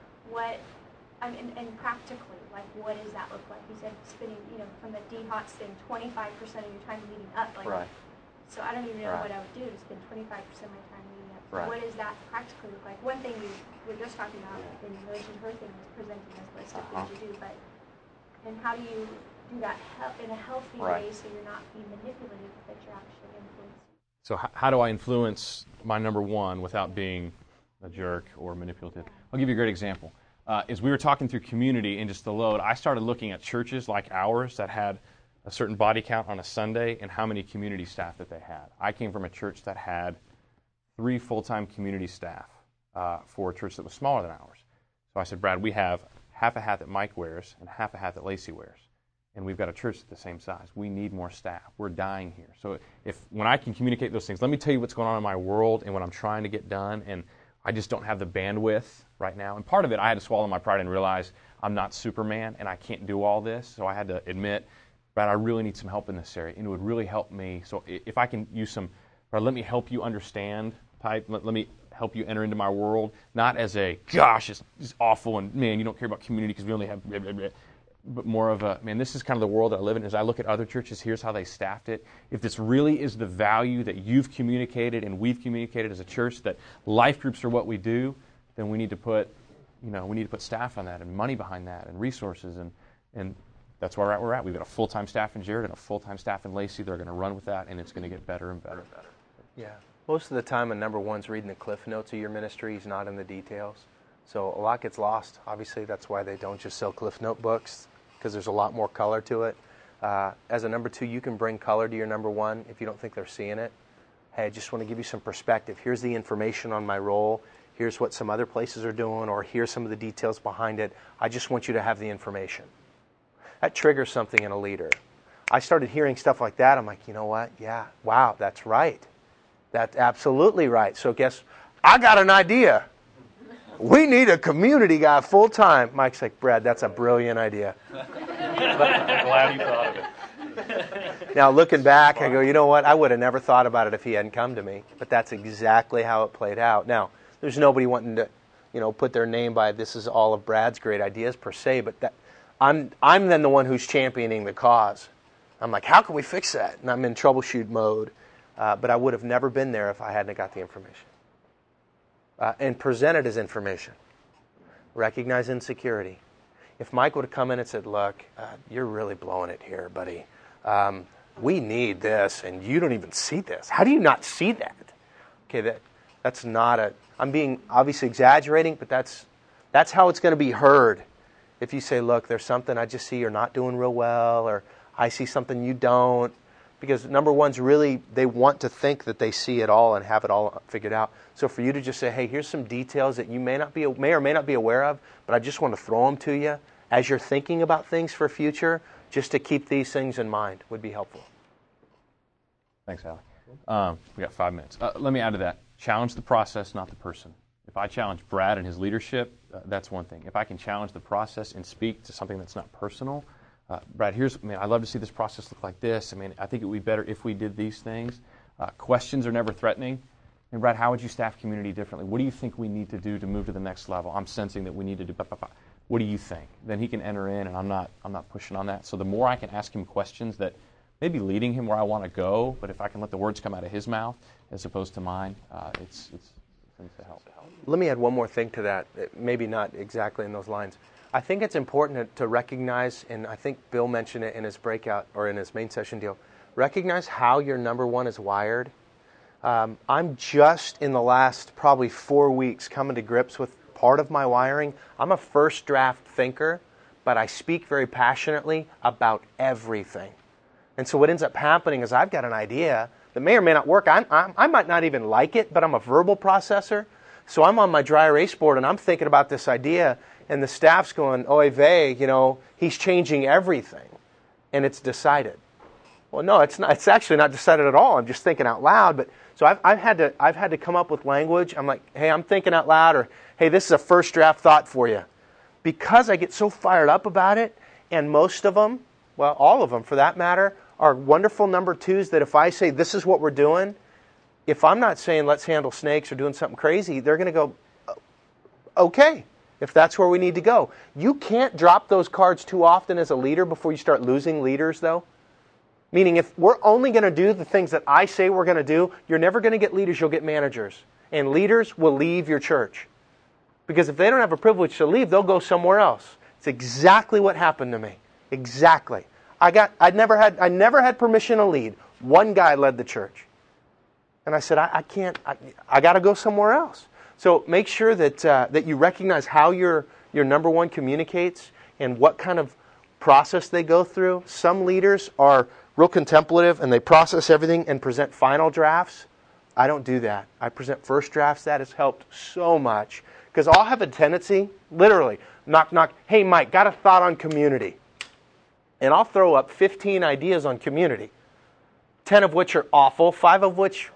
and practically, like, what does that look like? You said spending, from the DHOTS thing, 25% of your time leading up. Like, right. So I don't even know what I would do to spend 25% of my time leading up. So right. What does that practically look like? One thing we were just talking about in relation to her thing was presenting this list of things you do, but and how do you do that in a healthy way so you're not being manipulative, but you're actually influencing? So how do I influence my number one without being a jerk or manipulative? I'll give you a great example. As we were talking through community and just the load, I started looking at churches like ours that had a certain body count on a Sunday and how many community staff that they had. I came from a church that had 3 full-time community staff for a church that was smaller than ours. So I said, Brad, we have half a hat that Mike wears and half a hat that Lacey wears. And we've got a church that's the same size. We need more staff. We're dying here. So when I can communicate those things, let me tell you what's going on in my world and what I'm trying to get done, and I just don't have the bandwidth right now. And part of it, I had to swallow my pride and realize I'm not Superman and I can't do all this. So I had to admit, Brad, I really need some help in this area, and it would really help me. So if I can use some, Brad, let me help you understand type, let me help you enter into my world, not as a, gosh, it's awful, and man, you don't care about community because we only have blah, blah, blah. But more of a, man, this is kind of the world that I live in. As I look at other churches, here's how they staffed it. If this really is the value that you've communicated and we've communicated as a church, that life groups are what we do, then we need to put, staff on that and money behind that and resources, and that's where we're at. We've got a full-time staff in Jared and a full-time staff in Lacey. They're going to run with that, and it's going to get better and better and better. Yeah. Most of the time, a number one's reading the cliff notes of your ministry. He's not in the details. So a lot gets lost. Obviously, that's why they don't just sell cliff note books, because there's a lot more color to it. As a number two, you can bring color to your number one if you don't think they're seeing it. Hey, I just want to give you some perspective. Here's the information on my role. Here's what some other places are doing, or here's some of the details behind it. I just want you to have the information. That triggers something in a leader. I started hearing stuff like that. I'm like, you know what? Yeah, wow, that's right. That's absolutely right. So I got an idea. We need a community guy full time. Mike's like, Brad, that's a brilliant idea. I'm glad you thought of it. Now, looking back, I go, you know what? I would have never thought about it if he hadn't come to me. But that's exactly how it played out. Now, there's nobody wanting to, put their name by this is all of Brad's great ideas per se. But I'm then the one who's championing the cause. I'm like, how can we fix that? And I'm in troubleshoot mode. But I would have never been there if I hadn't got the information. And present it as information. Recognize insecurity. If Mike would have come in and said, look, you're really blowing it here, buddy. We need this, and you don't even see this. How do you not see that? Okay, that's not I'm being obviously exaggerating, but that's how it's going to be heard. If you say, look, there's something I just see you're not doing real well, or I see something you don't. Because number one's really, they want to think that they see it all and have it all figured out. So for you to just say, hey, here's some details that you may or may not be aware of, but I just want to throw them to you as you're thinking about things for future, just to keep these things in mind would be helpful. Thanks, Allie. We got 5 minutes. Let me add to that. Challenge the process, not the person. If I challenge Brad and his leadership, that's one thing. If I can challenge the process and speak to something that's not personal, Brad, I'd love to see this process look like this. I think it would be better if we did these things. Questions are never threatening. And Brad, how would you staff community differently? What do you think we need to do to move to the next level? I'm sensing that we need to do blah, blah, blah. What do you think? Then he can enter in, and I'm not pushing on that. So the more I can ask him questions that maybe leading him where I want to go, but if I can let the words come out of his mouth as opposed to mine, it's things to help. Let me add one more thing to that, maybe not exactly in those lines. I think it's important to recognize, and I think Bill mentioned it in his breakout or in his main session deal, recognize how your number one is wired. I'm just in the last probably 4 weeks coming to grips with part of my wiring. I'm a first draft thinker, but I speak very passionately about everything. And so what ends up happening is I've got an idea that may or may not work. I might not even like it, but I'm a verbal processor. So I'm on my dry erase board and I'm thinking about this idea, and the staff's going, oy vey, he's changing everything. And it's decided. Well, no, it's not. It's actually not decided at all. I'm just thinking out loud. But so I've had to come up with language. I'm like, hey, I'm thinking out loud, or hey, this is a first draft thought for you, because I get so fired up about it. And most of them, well, all of them for that matter, are wonderful number twos. That if I say this is what we're doing, if I'm not saying let's handle snakes or doing something crazy, they're going to go, okay, if that's where we need to go. You can't drop those cards too often as a leader before you start losing leaders, though. Meaning if we're only going to do the things that I say we're going to do, you're never going to get leaders, you'll get managers. And leaders will leave your church. Because if they don't have a privilege to leave, they'll go somewhere else. It's exactly what happened to me. Exactly. I never had permission to lead. One guy led the church. And I said, I can't, I got to go somewhere else. So make sure that you recognize how your number one communicates and what kind of process they go through. Some leaders are real contemplative and they process everything and present final drafts. I don't do that. I present first drafts. That has helped so much. Because I'll have a tendency, literally, knock, knock, hey, Mike, got a thought on community. And I'll throw up 15 ideas on community, 10 of which are awful, 4 of which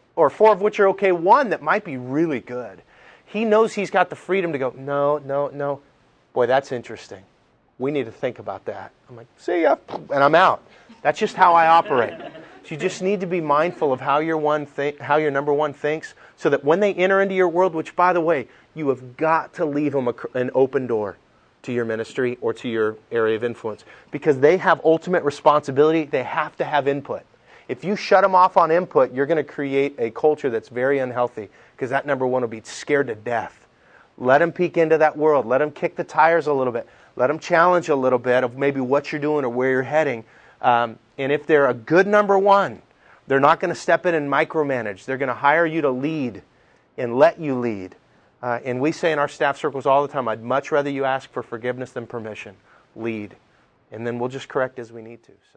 are okay, 1 that might be really good. He knows he's got the freedom to go, no. Boy, that's interesting. We need to think about that. I'm like, see ya, and I'm out. That's just how I operate. So you just need to be mindful of how your number one thinks, so that when they enter into your world, which, by the way, you have got to leave them an open door to your ministry or to your area of influence, because they have ultimate responsibility. They have to have input. If you shut them off on input, you're going to create a culture that's very unhealthy, because that number one will be scared to death. Let them peek into that world. Let them kick the tires a little bit. Let them challenge a little bit of maybe what you're doing or where you're heading. And if they're a good number one, they're not going to step in and micromanage. They're going to hire you to lead and let you lead. And we say in our staff circles all the time, I'd much rather you ask for forgiveness than permission. Lead. And then we'll just correct as we need to. So,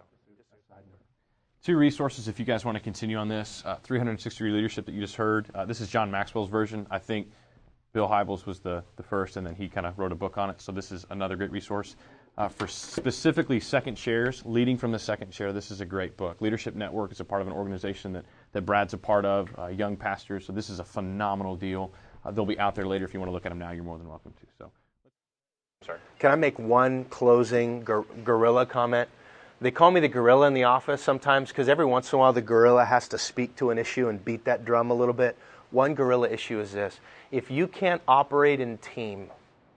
2 resources if you guys want to continue on this. 360-degree leadership that you just heard. This is John Maxwell's version. I think Bill Hybels was the first, and then he kind of wrote a book on it. So this is another great resource. For specifically second chairs, leading from the second chair, this is a great book. Leadership Network is a part of an organization that Brad's a part of, young pastors. So this is a phenomenal deal. They'll be out there later. If you want to look at them now, you're more than welcome to. So, sorry. Can I make one closing gorilla comment? They call me the gorilla in the office sometimes because every once in a while the gorilla has to speak to an issue and beat that drum a little bit. One gorilla issue is this. If you can't operate in team,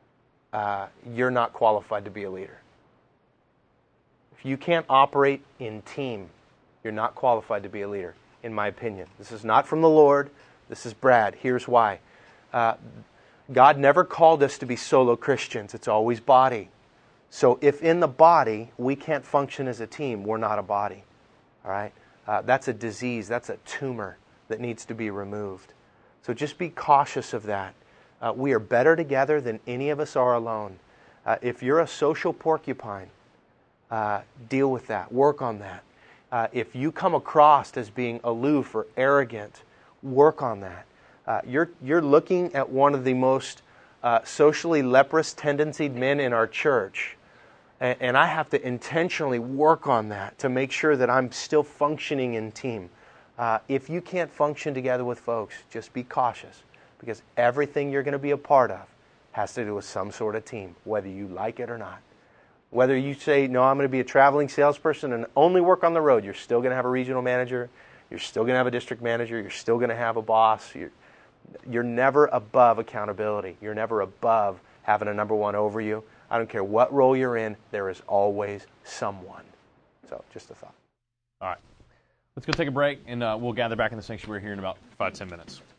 you're not qualified to be a leader. If you can't operate in team, you're not qualified to be a leader, in my opinion. This is not from the Lord. This is Brad. Here's why. God never called us to be solo Christians. It's always body. So if in the body we can't function as a team, we're not a body. All right? That's a disease. That's a tumor that needs to be removed. So just be cautious of that. We are better together than any of us are alone. If you're a social porcupine, deal with that. Work on that. If you come across as being aloof or arrogant, work on that. You're looking at one of the most socially leprous tendencied men in our church. And I have to intentionally work on that to make sure that I'm still functioning in team. If you can't function together with folks, just be cautious, because everything you're going to be a part of has to do with some sort of team, whether you like it or not. Whether you say, no, I'm going to be a traveling salesperson and only work on the road, you're still going to have a regional manager. You're still going to have a district manager. You're still going to have a boss. You're never above accountability. You're never above having a number one over you. I don't care what role you're in, there is always someone. So, just a thought. All right. Let's go take a break, and we'll gather back in the sanctuary here in about 5-10 minutes.